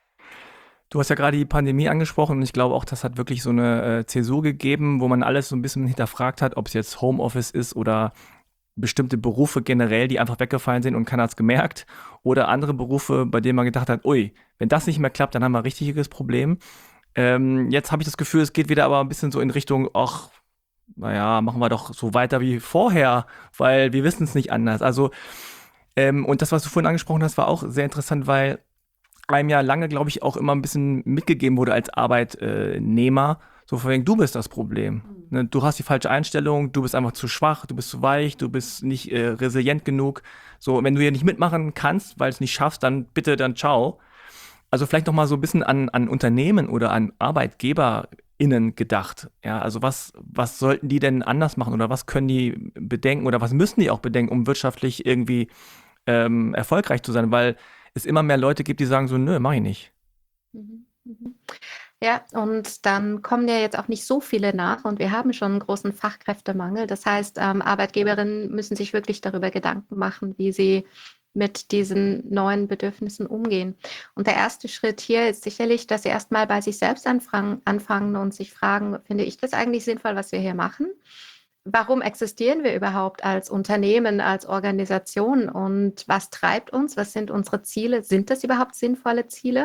Du hast ja gerade die Pandemie angesprochen und ich glaube auch, das hat wirklich so eine äh, Zäsur gegeben, wo man alles so ein bisschen hinterfragt hat, ob es jetzt Homeoffice ist oder bestimmte Berufe generell, die einfach weggefallen sind und keiner hat es gemerkt, oder andere Berufe, bei denen man gedacht hat, ui, wenn das nicht mehr klappt, dann haben wir ein richtiges Problem. Ähm, jetzt habe ich das Gefühl, es geht wieder aber ein bisschen so in Richtung, ach, naja, machen wir doch so weiter wie vorher, weil wir wissen es nicht anders. Also, ähm, und das, was du vorhin angesprochen hast, war auch sehr interessant, weil einem ja lange, glaube ich, auch immer ein bisschen mitgegeben wurde als Arbeitnehmer, so von wegen, du bist das Problem. Mhm. Ne, du hast die falsche Einstellung, du bist einfach zu schwach, du bist zu weich, du bist nicht äh, resilient genug. So, wenn du hier nicht mitmachen kannst, weil du es nicht schaffst, dann bitte, dann ciao. Also vielleicht noch mal so ein bisschen an, an Unternehmen oder an ArbeitgeberInnen gedacht. Ja, also was, was sollten die denn anders machen oder was können die bedenken oder was müssen die auch bedenken, um wirtschaftlich irgendwie ähm, erfolgreich zu sein? Weil es immer mehr Leute gibt, die sagen so, nö, mach ich nicht. Mhm, mhm. Ja, und dann kommen ja jetzt auch nicht so viele nach und wir haben schon einen großen Fachkräftemangel. Das heißt, ähm, Arbeitgeberinnen müssen sich wirklich darüber Gedanken machen, wie sie mit diesen neuen Bedürfnissen umgehen. Und der erste Schritt hier ist sicherlich, dass sie erstmal bei sich selbst anfangen, anfangen und sich fragen, finde ich das eigentlich sinnvoll, was wir hier machen? Warum existieren wir überhaupt als Unternehmen, als Organisation und was treibt uns? Was sind unsere Ziele? Sind das überhaupt sinnvolle Ziele?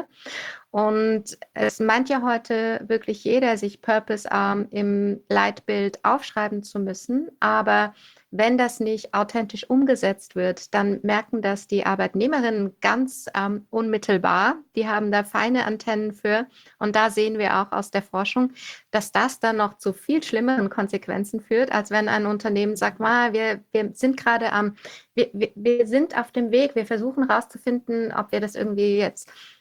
Und es meint ja heute wirklich jeder, sich Purpose ähm, im Leitbild aufschreiben zu müssen. Aber wenn das nicht authentisch umgesetzt wird, dann merken das die Arbeitnehmerinnen ganz ähm, unmittelbar. Die haben da feine Antennen für. Und da sehen wir auch aus der Forschung, dass das dann noch zu viel schlimmeren Konsequenzen führt, als wenn ein Unternehmen sagt, ah, wir, wir sind gerade am, wir, wir, wir sind auf dem Weg, wir versuchen herauszufinden, ob wir das irgendwie jetzt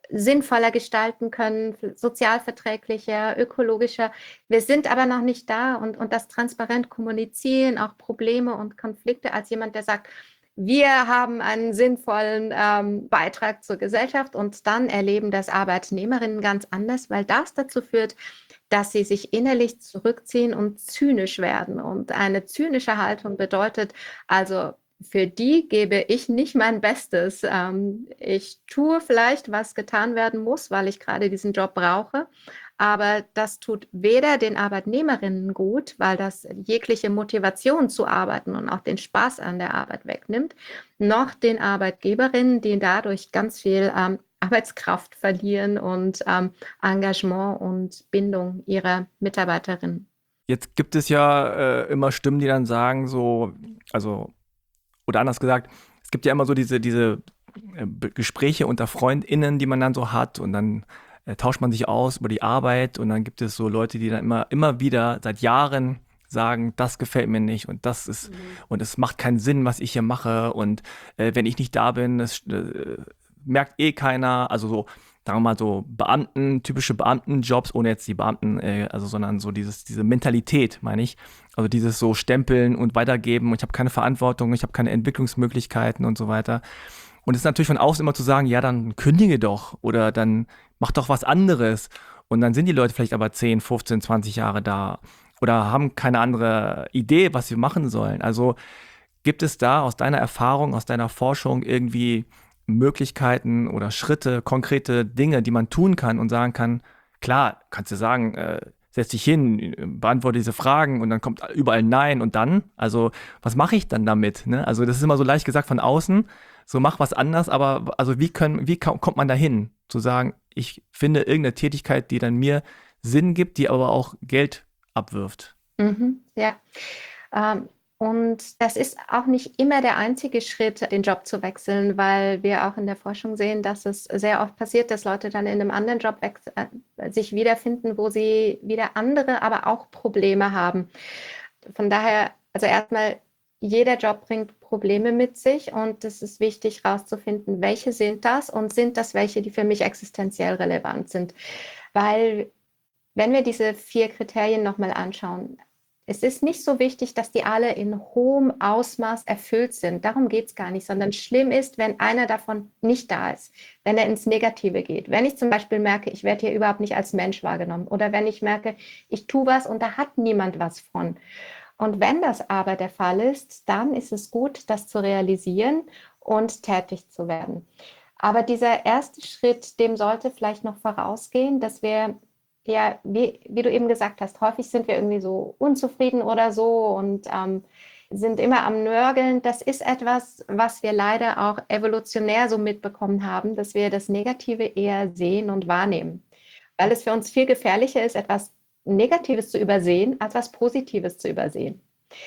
sinnvoller gestalten können, sozialverträglicher, ökologischer. Wir sind aber noch nicht da und, und das transparent kommunizieren, auch Probleme und Konflikte als jemand, der sagt, wir haben einen sinnvollen ähm, Beitrag zur Gesellschaft und dann erleben das Arbeitnehmerinnen ganz anders, weil das dazu führt, dass sie sich innerlich zurückziehen und zynisch werden. Und eine zynische Haltung bedeutet also, für die gebe ich nicht mein Bestes. Ähm, ich tue vielleicht, was getan werden muss, weil ich gerade diesen Job brauche. Aber das tut weder den Arbeitnehmerinnen gut, weil das jegliche Motivation zu arbeiten und auch den Spaß an der Arbeit wegnimmt, noch den Arbeitgeberinnen, die dadurch ganz viel ähm, Arbeitskraft verlieren und ähm, Engagement und Bindung ihrer Mitarbeiterinnen. Jetzt gibt es ja äh, immer Stimmen, die dann sagen so, also, oder anders gesagt, es gibt ja immer so diese, diese äh, Be- Gespräche unter FreundInnen, die man dann so hat und dann äh, tauscht man sich aus über die Arbeit und dann gibt es so Leute, die dann immer, immer wieder seit Jahren sagen, das gefällt mir nicht und das ist, und es macht keinen Sinn, was ich hier mache und äh, wenn ich nicht da bin, das äh, merkt eh keiner, also so, sagen wir mal so Beamten, typische Beamtenjobs, ohne jetzt die Beamten, äh, also sondern so dieses, diese Mentalität, meine ich. Also dieses so Stempeln und weitergeben, ich habe keine Verantwortung, ich habe keine Entwicklungsmöglichkeiten und so weiter. Und es ist natürlich von außen immer zu sagen, ja, dann kündige doch oder dann mach doch was anderes. Und dann sind die Leute vielleicht aber zehn, fünfzehn, zwanzig Jahre da oder haben keine andere Idee, was sie machen sollen. Also gibt es da aus deiner Erfahrung, aus deiner Forschung irgendwie Möglichkeiten oder Schritte, konkrete Dinge, die man tun kann und sagen kann, klar, kannst du sagen, äh, setz dich hin, beantworte diese Fragen und dann kommt überall Nein und dann, also was mache ich dann damit? Ne? Also das ist immer so leicht gesagt von außen, so mach was anders, aber also wie können, wie ka- kommt man dahin, zu sagen, ich finde irgendeine Tätigkeit, die dann mir Sinn gibt, die aber auch Geld abwirft. Mhm, ja. Ähm, und das ist auch nicht immer der einzige Schritt, den Job zu wechseln, weil wir auch in der Forschung sehen, dass es sehr oft passiert, dass Leute dann in einem anderen Job wechs- äh, sich wiederfinden, wo sie wieder andere, aber auch Probleme haben. Von daher, also erstmal, jeder Job bringt Probleme mit sich und es ist wichtig herauszufinden, welche sind das und sind das welche, die für mich existenziell relevant sind. Weil wenn wir diese vier Kriterien nochmal anschauen, es ist nicht so wichtig, dass die alle in hohem Ausmaß erfüllt sind. Darum geht es gar nicht, sondern schlimm ist, wenn einer davon nicht da ist, wenn er ins Negative geht. Wenn ich zum Beispiel merke, ich werde hier überhaupt nicht als Mensch wahrgenommen oder wenn ich merke, ich tue was und da hat niemand was von. Und wenn das aber der Fall ist, dann ist es gut, das zu realisieren und tätig zu werden. Aber dieser erste Schritt, dem sollte vielleicht noch vorausgehen, dass wir ja, wie, wie du eben gesagt hast, häufig sind wir irgendwie so unzufrieden oder so und ähm, sind immer am Nörgeln. Das ist etwas, was wir leider auch evolutionär so mitbekommen haben, dass wir das Negative eher sehen und wahrnehmen. Weil es für uns viel gefährlicher ist, etwas Negatives zu übersehen, als was Positives zu übersehen.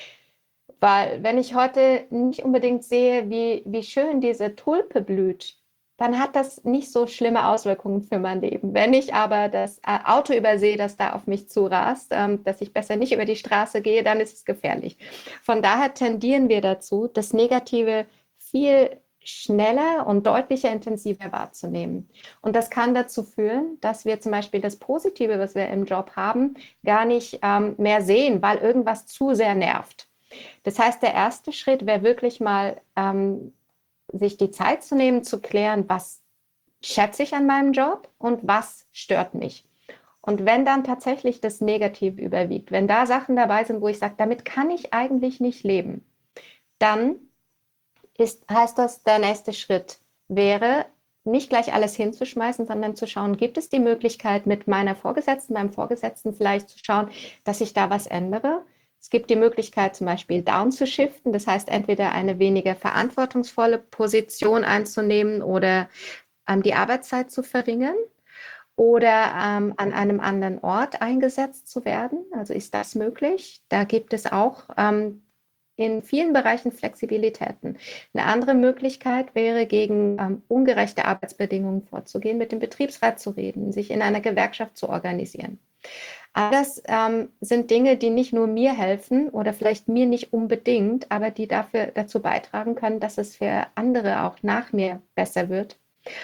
Weil wenn ich heute nicht unbedingt sehe, wie, wie schön diese Tulpe blüht, dann hat das nicht so schlimme Auswirkungen für mein Leben. Wenn ich aber das äh, Auto übersehe, das da auf mich zurast, ähm, dass ich besser nicht über die Straße gehe, dann ist es gefährlich. Von daher tendieren wir dazu, das Negative viel schneller und deutlicher intensiver wahrzunehmen. Und das kann dazu führen, dass wir zum Beispiel das Positive, was wir im Job haben, gar nicht ähm, mehr sehen, weil irgendwas zu sehr nervt. Das heißt, der erste Schritt wäre wirklich mal ähm, sich die Zeit zu nehmen, zu klären, was schätze ich an meinem Job und was stört mich. Und wenn dann tatsächlich das Negative überwiegt, wenn da Sachen dabei sind, wo ich sage, damit kann ich eigentlich nicht leben, dann ist, heißt das, der nächste Schritt wäre, nicht gleich alles hinzuschmeißen, sondern zu schauen, gibt es die Möglichkeit, mit meiner Vorgesetzten, meinem Vorgesetzten vielleicht zu schauen, dass ich da was ändere. Es gibt die Möglichkeit, zum Beispiel down zu shiften, das heißt, entweder eine weniger verantwortungsvolle Position einzunehmen oder ähm, die Arbeitszeit zu verringern oder ähm, an einem anderen Ort eingesetzt zu werden. Also ist das möglich? Da gibt es auch ähm, in vielen Bereichen Flexibilitäten. Eine andere Möglichkeit wäre, gegen ähm, ungerechte Arbeitsbedingungen vorzugehen, mit dem Betriebsrat zu reden, sich in einer Gewerkschaft zu organisieren. All das ähm, sind Dinge, die nicht nur mir helfen oder vielleicht mir nicht unbedingt, aber die dafür, dazu beitragen können, dass es für andere auch nach mir besser wird.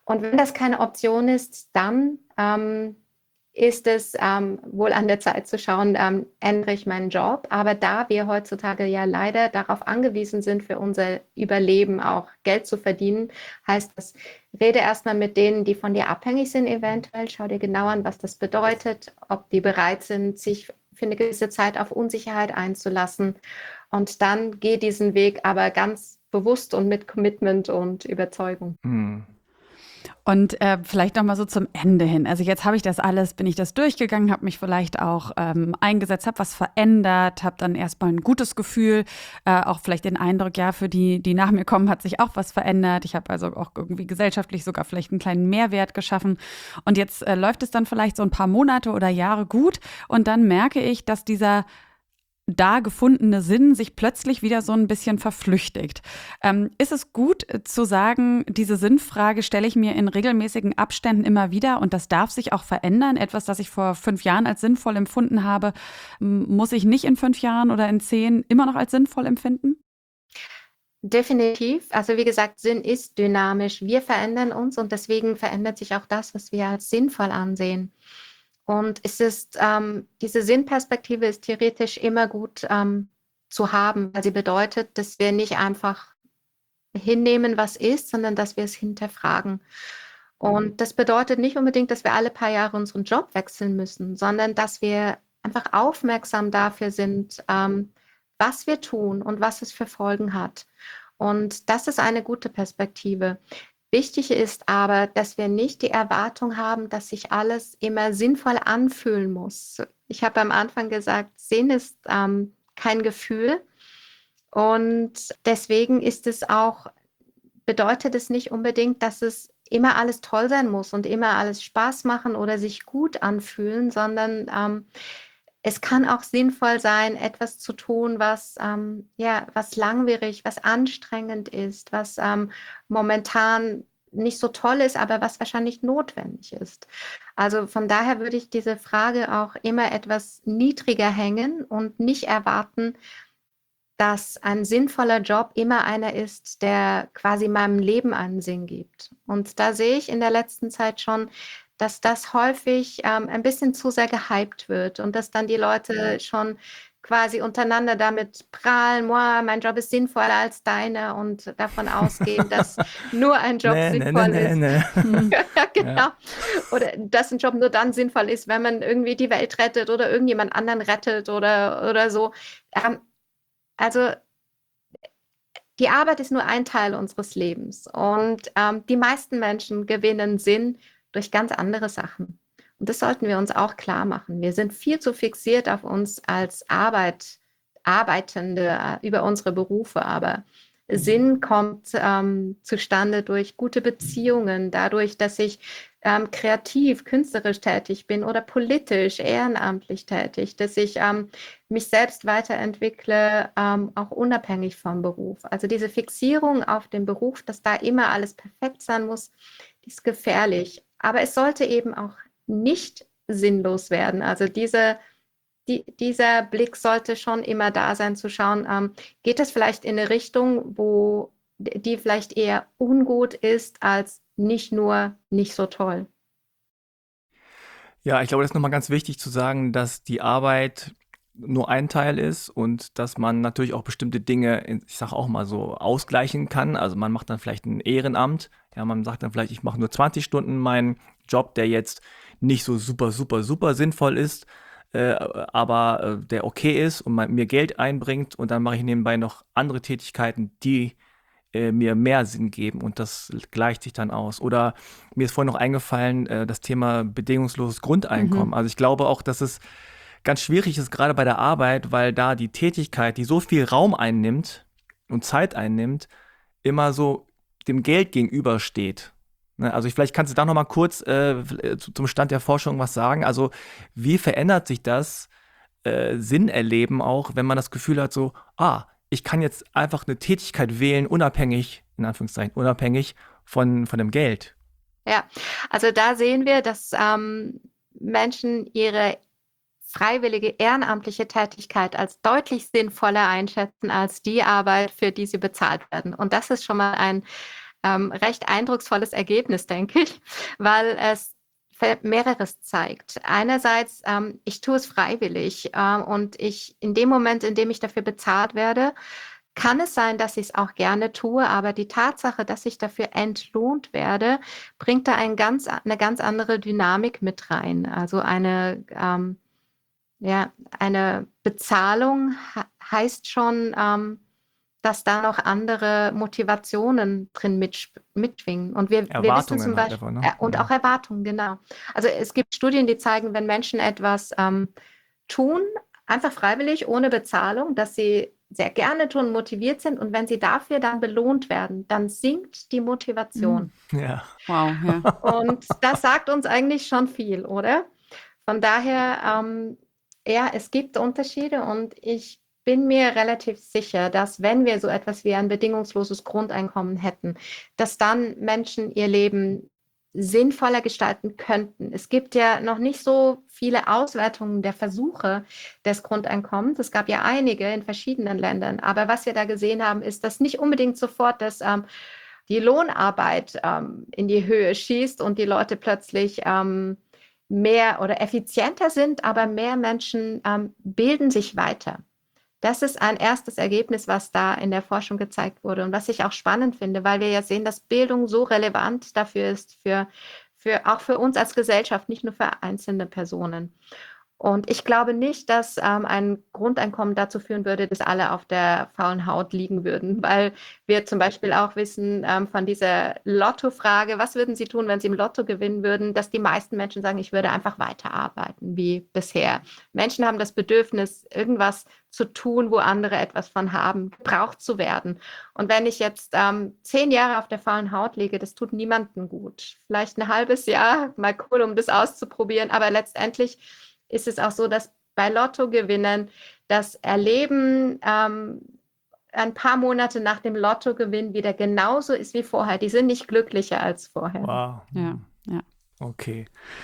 Und wenn das keine Option ist, dann ähm, ist es ähm, wohl an der Zeit zu schauen, ähm, ändere ich meinen Job. Aber da wir heutzutage ja leider darauf angewiesen sind, für unser Überleben auch Geld zu verdienen, heißt das, rede erstmal mit denen, die von dir abhängig sind eventuell. Schau dir genau an, was das bedeutet, ob die bereit sind, sich für eine gewisse Zeit auf Unsicherheit einzulassen. Und dann geh diesen Weg aber ganz bewusst und mit Commitment und Überzeugung. Hm. Und äh, vielleicht noch mal so zum Ende hin. Also jetzt habe ich das alles, bin ich das durchgegangen, habe mich vielleicht auch ähm, eingesetzt, habe was verändert, habe dann erstmal ein gutes Gefühl, äh, auch vielleicht den Eindruck, ja, für die, die nach mir kommen, hat sich auch was verändert. Ich habe also auch irgendwie gesellschaftlich sogar vielleicht einen kleinen Mehrwert geschaffen. Und jetzt äh, läuft es dann vielleicht so ein paar Monate oder Jahre gut. Und dann merke ich, dass dieser da gefundene Sinn sich plötzlich wieder so ein bisschen verflüchtigt. Ähm, ist es gut äh, zu sagen, diese Sinnfrage stelle ich mir in regelmäßigen Abständen immer wieder und das darf sich auch verändern? Etwas, das ich vor fünf Jahren als sinnvoll empfunden habe, m- muss ich nicht in fünf Jahren oder in zehn immer noch als sinnvoll empfinden? Definitiv. Also wie gesagt, Sinn ist dynamisch. Wir verändern uns und deswegen verändert sich auch das, was wir als sinnvoll ansehen. Und es ist, ähm, diese Sinnperspektive ist theoretisch immer gut ähm, zu haben, weil sie bedeutet, dass wir nicht einfach hinnehmen, was ist, sondern dass wir es hinterfragen. Und das bedeutet nicht unbedingt, dass wir alle paar Jahre unseren Job wechseln müssen, sondern dass wir einfach aufmerksam dafür sind, ähm, was wir tun und was es für Folgen hat. Und das ist eine gute Perspektive. Wichtig ist aber, dass wir nicht die Erwartung haben, dass sich alles immer sinnvoll anfühlen muss. Ich habe am Anfang gesagt, Sinn ist ähm, kein Gefühl und deswegen ist es auch, bedeutet es nicht unbedingt, dass es immer alles toll sein muss und immer alles Spaß machen oder sich gut anfühlen, sondern ähm, es kann auch sinnvoll sein, etwas zu tun, was, ähm, ja, was langwierig, was anstrengend ist, was ähm, momentan nicht so toll ist, aber was wahrscheinlich notwendig ist. Also von daher würde ich diese Frage auch immer etwas niedriger hängen und nicht erwarten, dass ein sinnvoller Job immer einer ist, der quasi meinem Leben einen Sinn gibt. Und da sehe ich in der letzten Zeit schon, dass das häufig ähm, ein bisschen zu sehr gehypt wird und dass dann die Leute schon quasi untereinander damit prahlen, "Moi, mein Job ist sinnvoller als deiner" und davon ausgehen, dass nur ein Job Nee, nee, sinnvoll nee, ist. nee, nee. Ja, genau. Ja. Oder dass ein Job nur dann sinnvoll ist, wenn man irgendwie die Welt rettet oder irgendjemand anderen rettet oder, oder so. Ähm, also die Arbeit ist nur ein Teil unseres Lebens und ähm, die meisten Menschen gewinnen Sinn durch ganz andere Sachen. Und das sollten wir uns auch klar machen. Wir sind viel zu fixiert auf uns als Arbeit, Arbeitende äh, über unsere Berufe, aber Sinn kommt ähm, zustande durch gute Beziehungen, dadurch, dass ich ähm, kreativ, künstlerisch tätig bin oder politisch, ehrenamtlich tätig, dass ich ähm, mich selbst weiterentwickle, ähm, auch unabhängig vom Beruf. Also diese Fixierung auf den Beruf, dass da immer alles perfekt sein muss, die ist gefährlich. Aber es sollte eben auch nicht sinnlos werden. Also diese, die, dieser Blick sollte schon immer da sein, zu schauen, ähm, geht das vielleicht in eine Richtung, wo die vielleicht eher ungut ist, als nicht nur nicht so toll. Ja, ich glaube, das ist nochmal ganz wichtig zu sagen, dass die Arbeit nur ein Teil ist und dass man natürlich auch bestimmte Dinge, in- ich sage auch mal so, ausgleichen kann. Also man macht dann vielleicht ein Ehrenamt. Ja, man sagt dann vielleicht, ich mache nur zwanzig Stunden meinen Job, der jetzt nicht so super, super, super sinnvoll ist, äh, aber äh, der okay ist und man, mir Geld einbringt und dann mache ich nebenbei noch andere Tätigkeiten, die äh, mir mehr Sinn geben und das gleicht sich dann aus. Oder mir ist vorhin noch eingefallen, äh, das Thema bedingungsloses Grundeinkommen. Mhm. Also ich glaube auch, dass es ganz schwierig ist, gerade bei der Arbeit, weil da die Tätigkeit, die so viel Raum einnimmt und Zeit einnimmt, immer so dem Geld gegenübersteht. Ne, also ich, vielleicht kannst du da noch mal kurz äh, zu- zum Stand der Forschung was sagen. Also wie verändert sich das äh, Sinn erleben auch, wenn man das Gefühl hat, so, ah, ich kann jetzt einfach eine Tätigkeit wählen, unabhängig, in Anführungszeichen, unabhängig von, von dem Geld. Ja, also da sehen wir, dass ähm, Menschen ihre freiwillige ehrenamtliche Tätigkeit als deutlich sinnvoller einschätzen als die Arbeit, für die sie bezahlt werden. Und das ist schon mal ein, ähm, recht eindrucksvolles Ergebnis, denke ich, weil es mehreres zeigt. Einerseits, ähm, ich tue es freiwillig ähm, und ich in dem Moment, in dem ich dafür bezahlt werde, kann es sein, dass ich es auch gerne tue, aber die Tatsache, dass ich dafür entlohnt werde, bringt da ein ganz, eine ganz andere Dynamik mit rein. Also eine, ähm, ja, eine Bezahlung he- heißt schon, ähm, dass da noch andere Motivationen drin mitsch- mitschwingen. Und wir, wir wissen zum Erwartungen halt Beispiel, einfach, ne? äh, und auch Mhm. Erwartungen, genau. Also es gibt Studien, die zeigen, wenn Menschen etwas ähm, tun, einfach freiwillig, ohne Bezahlung, dass sie sehr gerne tun, motiviert sind und wenn sie dafür dann belohnt werden, dann sinkt die Motivation. Ja. Wow, ja. Und das sagt uns eigentlich schon viel, oder? Von daher, ähm, ja, es gibt Unterschiede und ich bin mir relativ sicher, dass wenn wir so etwas wie ein bedingungsloses Grundeinkommen hätten, dass dann Menschen ihr Leben sinnvoller gestalten könnten. Es gibt ja noch nicht so viele Auswertungen der Versuche des Grundeinkommens. Es gab ja einige in verschiedenen Ländern. Aber was wir da gesehen haben, ist, dass nicht unbedingt sofort das ähm, die Lohnarbeit ähm, in die Höhe schießt und die Leute plötzlich ähm, mehr oder effizienter sind, aber mehr Menschen ähm, bilden sich weiter. Das ist ein erstes Ergebnis, was da in der Forschung gezeigt wurde und was ich auch spannend finde, weil wir ja sehen, dass Bildung so relevant dafür ist, für, für, auch für uns als Gesellschaft, nicht nur für einzelne Personen. Und ich glaube nicht, dass ähm, ein Grundeinkommen dazu führen würde, dass alle auf der faulen Haut liegen würden, weil wir zum Beispiel auch wissen ähm, von dieser Lotto-Frage, was würden Sie tun, wenn Sie im Lotto gewinnen würden, dass die meisten Menschen sagen, ich würde einfach weiterarbeiten wie bisher. Menschen haben das Bedürfnis, irgendwas zu tun, wo andere etwas von haben, gebraucht zu werden. Und wenn ich jetzt ähm, zehn Jahre auf der faulen Haut liege, das tut niemandem gut. Vielleicht ein halbes Jahr, mal cool, um das auszuprobieren, aber letztendlich ist es auch so, dass bei Lottogewinnen das Erleben ähm, ein paar Monate nach dem Lottogewinn wieder genauso ist wie vorher. Die sind nicht glücklicher als vorher. Wow. Ja, ja. Okay.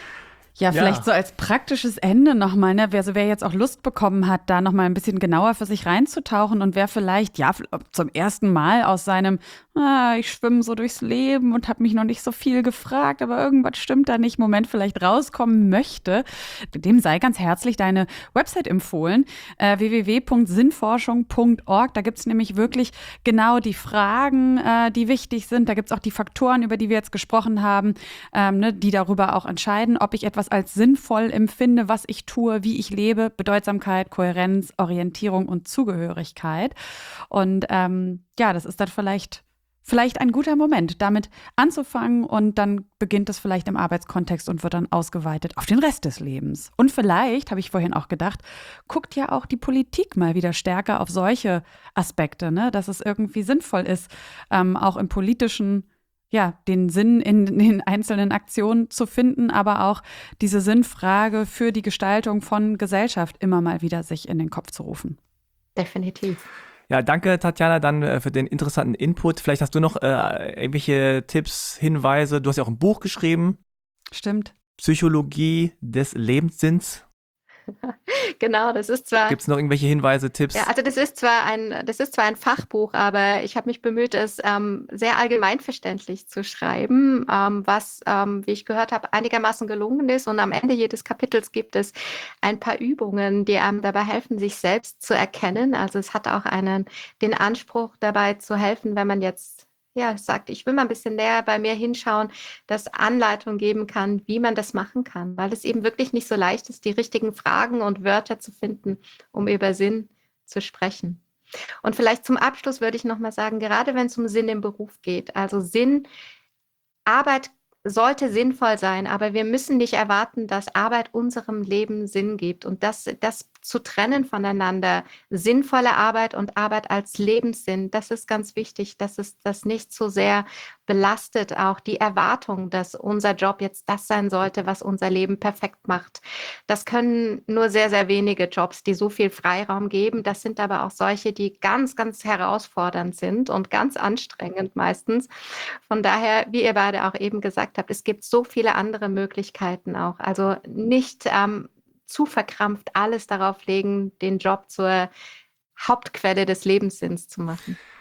Ja, Ja. vielleicht so als praktisches Ende nochmal, ne? Wer, also wer jetzt auch Lust bekommen hat, da nochmal ein bisschen genauer für sich reinzutauchen und wer vielleicht, ja, zum ersten Mal aus seinem, ah, ich schwimme so durchs Leben und habe mich noch nicht so viel gefragt, aber irgendwas stimmt da nicht, Moment vielleicht rauskommen möchte, dem sei ganz herzlich deine Website empfohlen, äh, w w w punkt sinnforschung punkt org. Da gibt's nämlich wirklich genau die Fragen, äh, die wichtig sind. Da gibt's auch die Faktoren, über die wir jetzt gesprochen haben, ähm, ne, die darüber auch entscheiden, ob ich etwas als sinnvoll empfinde, was ich tue, wie ich lebe, Bedeutsamkeit, Kohärenz, Orientierung und Zugehörigkeit. Und ähm, ja, das ist dann vielleicht, vielleicht ein guter Moment, damit anzufangen und dann beginnt es vielleicht im Arbeitskontext und wird dann ausgeweitet auf den Rest des Lebens. Und vielleicht, habe ich vorhin auch gedacht, guckt ja auch die Politik mal wieder stärker auf solche Aspekte, ne? Dass es irgendwie sinnvoll ist, ähm, auch im politischen ja, den Sinn in den einzelnen Aktionen zu finden, aber auch diese Sinnfrage für die Gestaltung von Gesellschaft immer mal wieder sich in den Kopf zu rufen. Definitiv. Ja, danke Tatjana dann äh, für den interessanten Input. Vielleicht hast du noch äh, irgendwelche Tipps, Hinweise. Du hast ja auch ein Buch geschrieben. Stimmt. Psychologie des Lebenssinns. Genau, das ist zwar. Gibt es noch irgendwelche Hinweise, Tipps? Ja, also das ist zwar ein, das ist zwar ein Fachbuch, aber ich habe mich bemüht, es ähm, sehr allgemeinverständlich zu schreiben, ähm, was, ähm, wie ich gehört habe, einigermaßen gelungen ist. Und am Ende jedes Kapitels gibt es ein paar Übungen, die einem dabei helfen, sich selbst zu erkennen. Also es hat auch einen, den Anspruch dabei zu helfen, wenn man jetzt ja, sagt, ich will mal ein bisschen näher bei mir hinschauen, dass Anleitung geben kann, wie man das machen kann, weil es eben wirklich nicht so leicht ist, die richtigen Fragen und Wörter zu finden, um über Sinn zu sprechen. Und vielleicht zum Abschluss würde ich noch mal sagen, gerade wenn es um Sinn im Beruf geht, also Sinn, Arbeit sollte sinnvoll sein, aber wir müssen nicht erwarten, dass Arbeit unserem Leben Sinn gibt. Und das, das zu trennen voneinander, sinnvolle Arbeit und Arbeit als Lebenssinn, das ist ganz wichtig, dass es das nicht so sehr belastet, auch die Erwartung, dass unser Job jetzt das sein sollte, was unser Leben perfekt macht. Das können nur sehr, sehr wenige Jobs, die so viel Freiraum geben. Das sind aber auch solche, die ganz, ganz herausfordernd sind und ganz anstrengend meistens. Von daher, wie ihr beide auch eben gesagt habt, es gibt so viele andere Möglichkeiten auch. Also nicht ähm, zu verkrampft alles darauf legen, den Job zur Hauptquelle des Lebenssinns zu machen.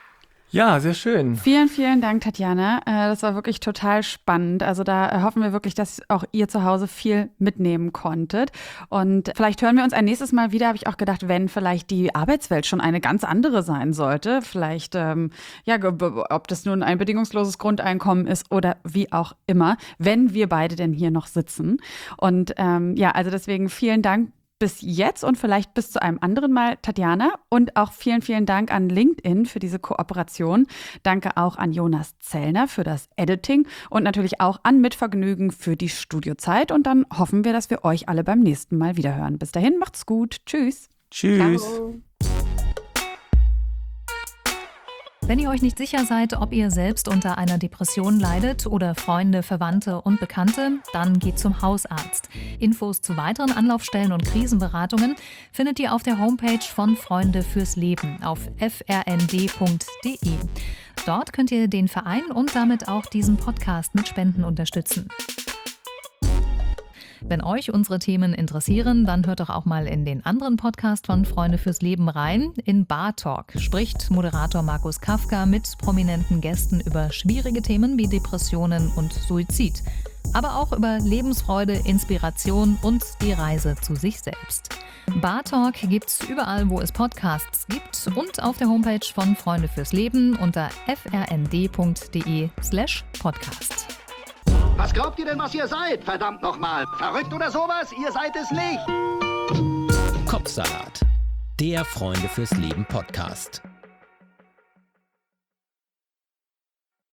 Ja, sehr schön. Vielen, vielen Dank, Tatjana. Das war wirklich total spannend. Also da hoffen wir wirklich, dass auch ihr zu Hause viel mitnehmen konntet. Und vielleicht hören wir uns ein nächstes Mal wieder, habe ich auch gedacht, wenn vielleicht die Arbeitswelt schon eine ganz andere sein sollte. Vielleicht, ähm, ja, ob das nun ein bedingungsloses Grundeinkommen ist oder wie auch immer, wenn wir beide denn hier noch sitzen. Und ähm, ja, also deswegen vielen Dank bis jetzt und vielleicht bis zu einem anderen Mal, Tatjana. Und auch vielen, vielen Dank an LinkedIn für diese Kooperation. Danke auch an Jonas Zellner für das Editing und natürlich auch an Mitvergnügen für die Studiozeit. Und dann hoffen wir, dass wir euch alle beim nächsten Mal wiederhören. Bis dahin, macht's gut. Tschüss. Tschüss. Ciao. Wenn ihr euch nicht sicher seid, ob ihr selbst unter einer Depression leidet oder Freunde, Verwandte und Bekannte, dann geht zum Hausarzt. Infos zu weiteren Anlaufstellen und Krisenberatungen findet ihr auf der Homepage von Freunde fürs Leben auf f r n d punkt d e. Dort könnt ihr den Verein und damit auch diesen Podcast mit Spenden unterstützen. Wenn euch unsere Themen interessieren, dann hört doch auch mal in den anderen Podcast von Freunde fürs Leben rein. In Bar Talk spricht Moderator Markus Kafka mit prominenten Gästen über schwierige Themen wie Depressionen und Suizid. Aber auch über Lebensfreude, Inspiration und die Reise zu sich selbst. Bar Talk gibt's überall, wo es Podcasts gibt und auf der Homepage von Freunde fürs Leben unter f r n d punkt d e slash podcast. Was glaubt ihr denn, was ihr seid? Verdammt nochmal. Verrückt oder sowas? Ihr seid es nicht. Kopfsalat, der Freunde fürs Leben Podcast.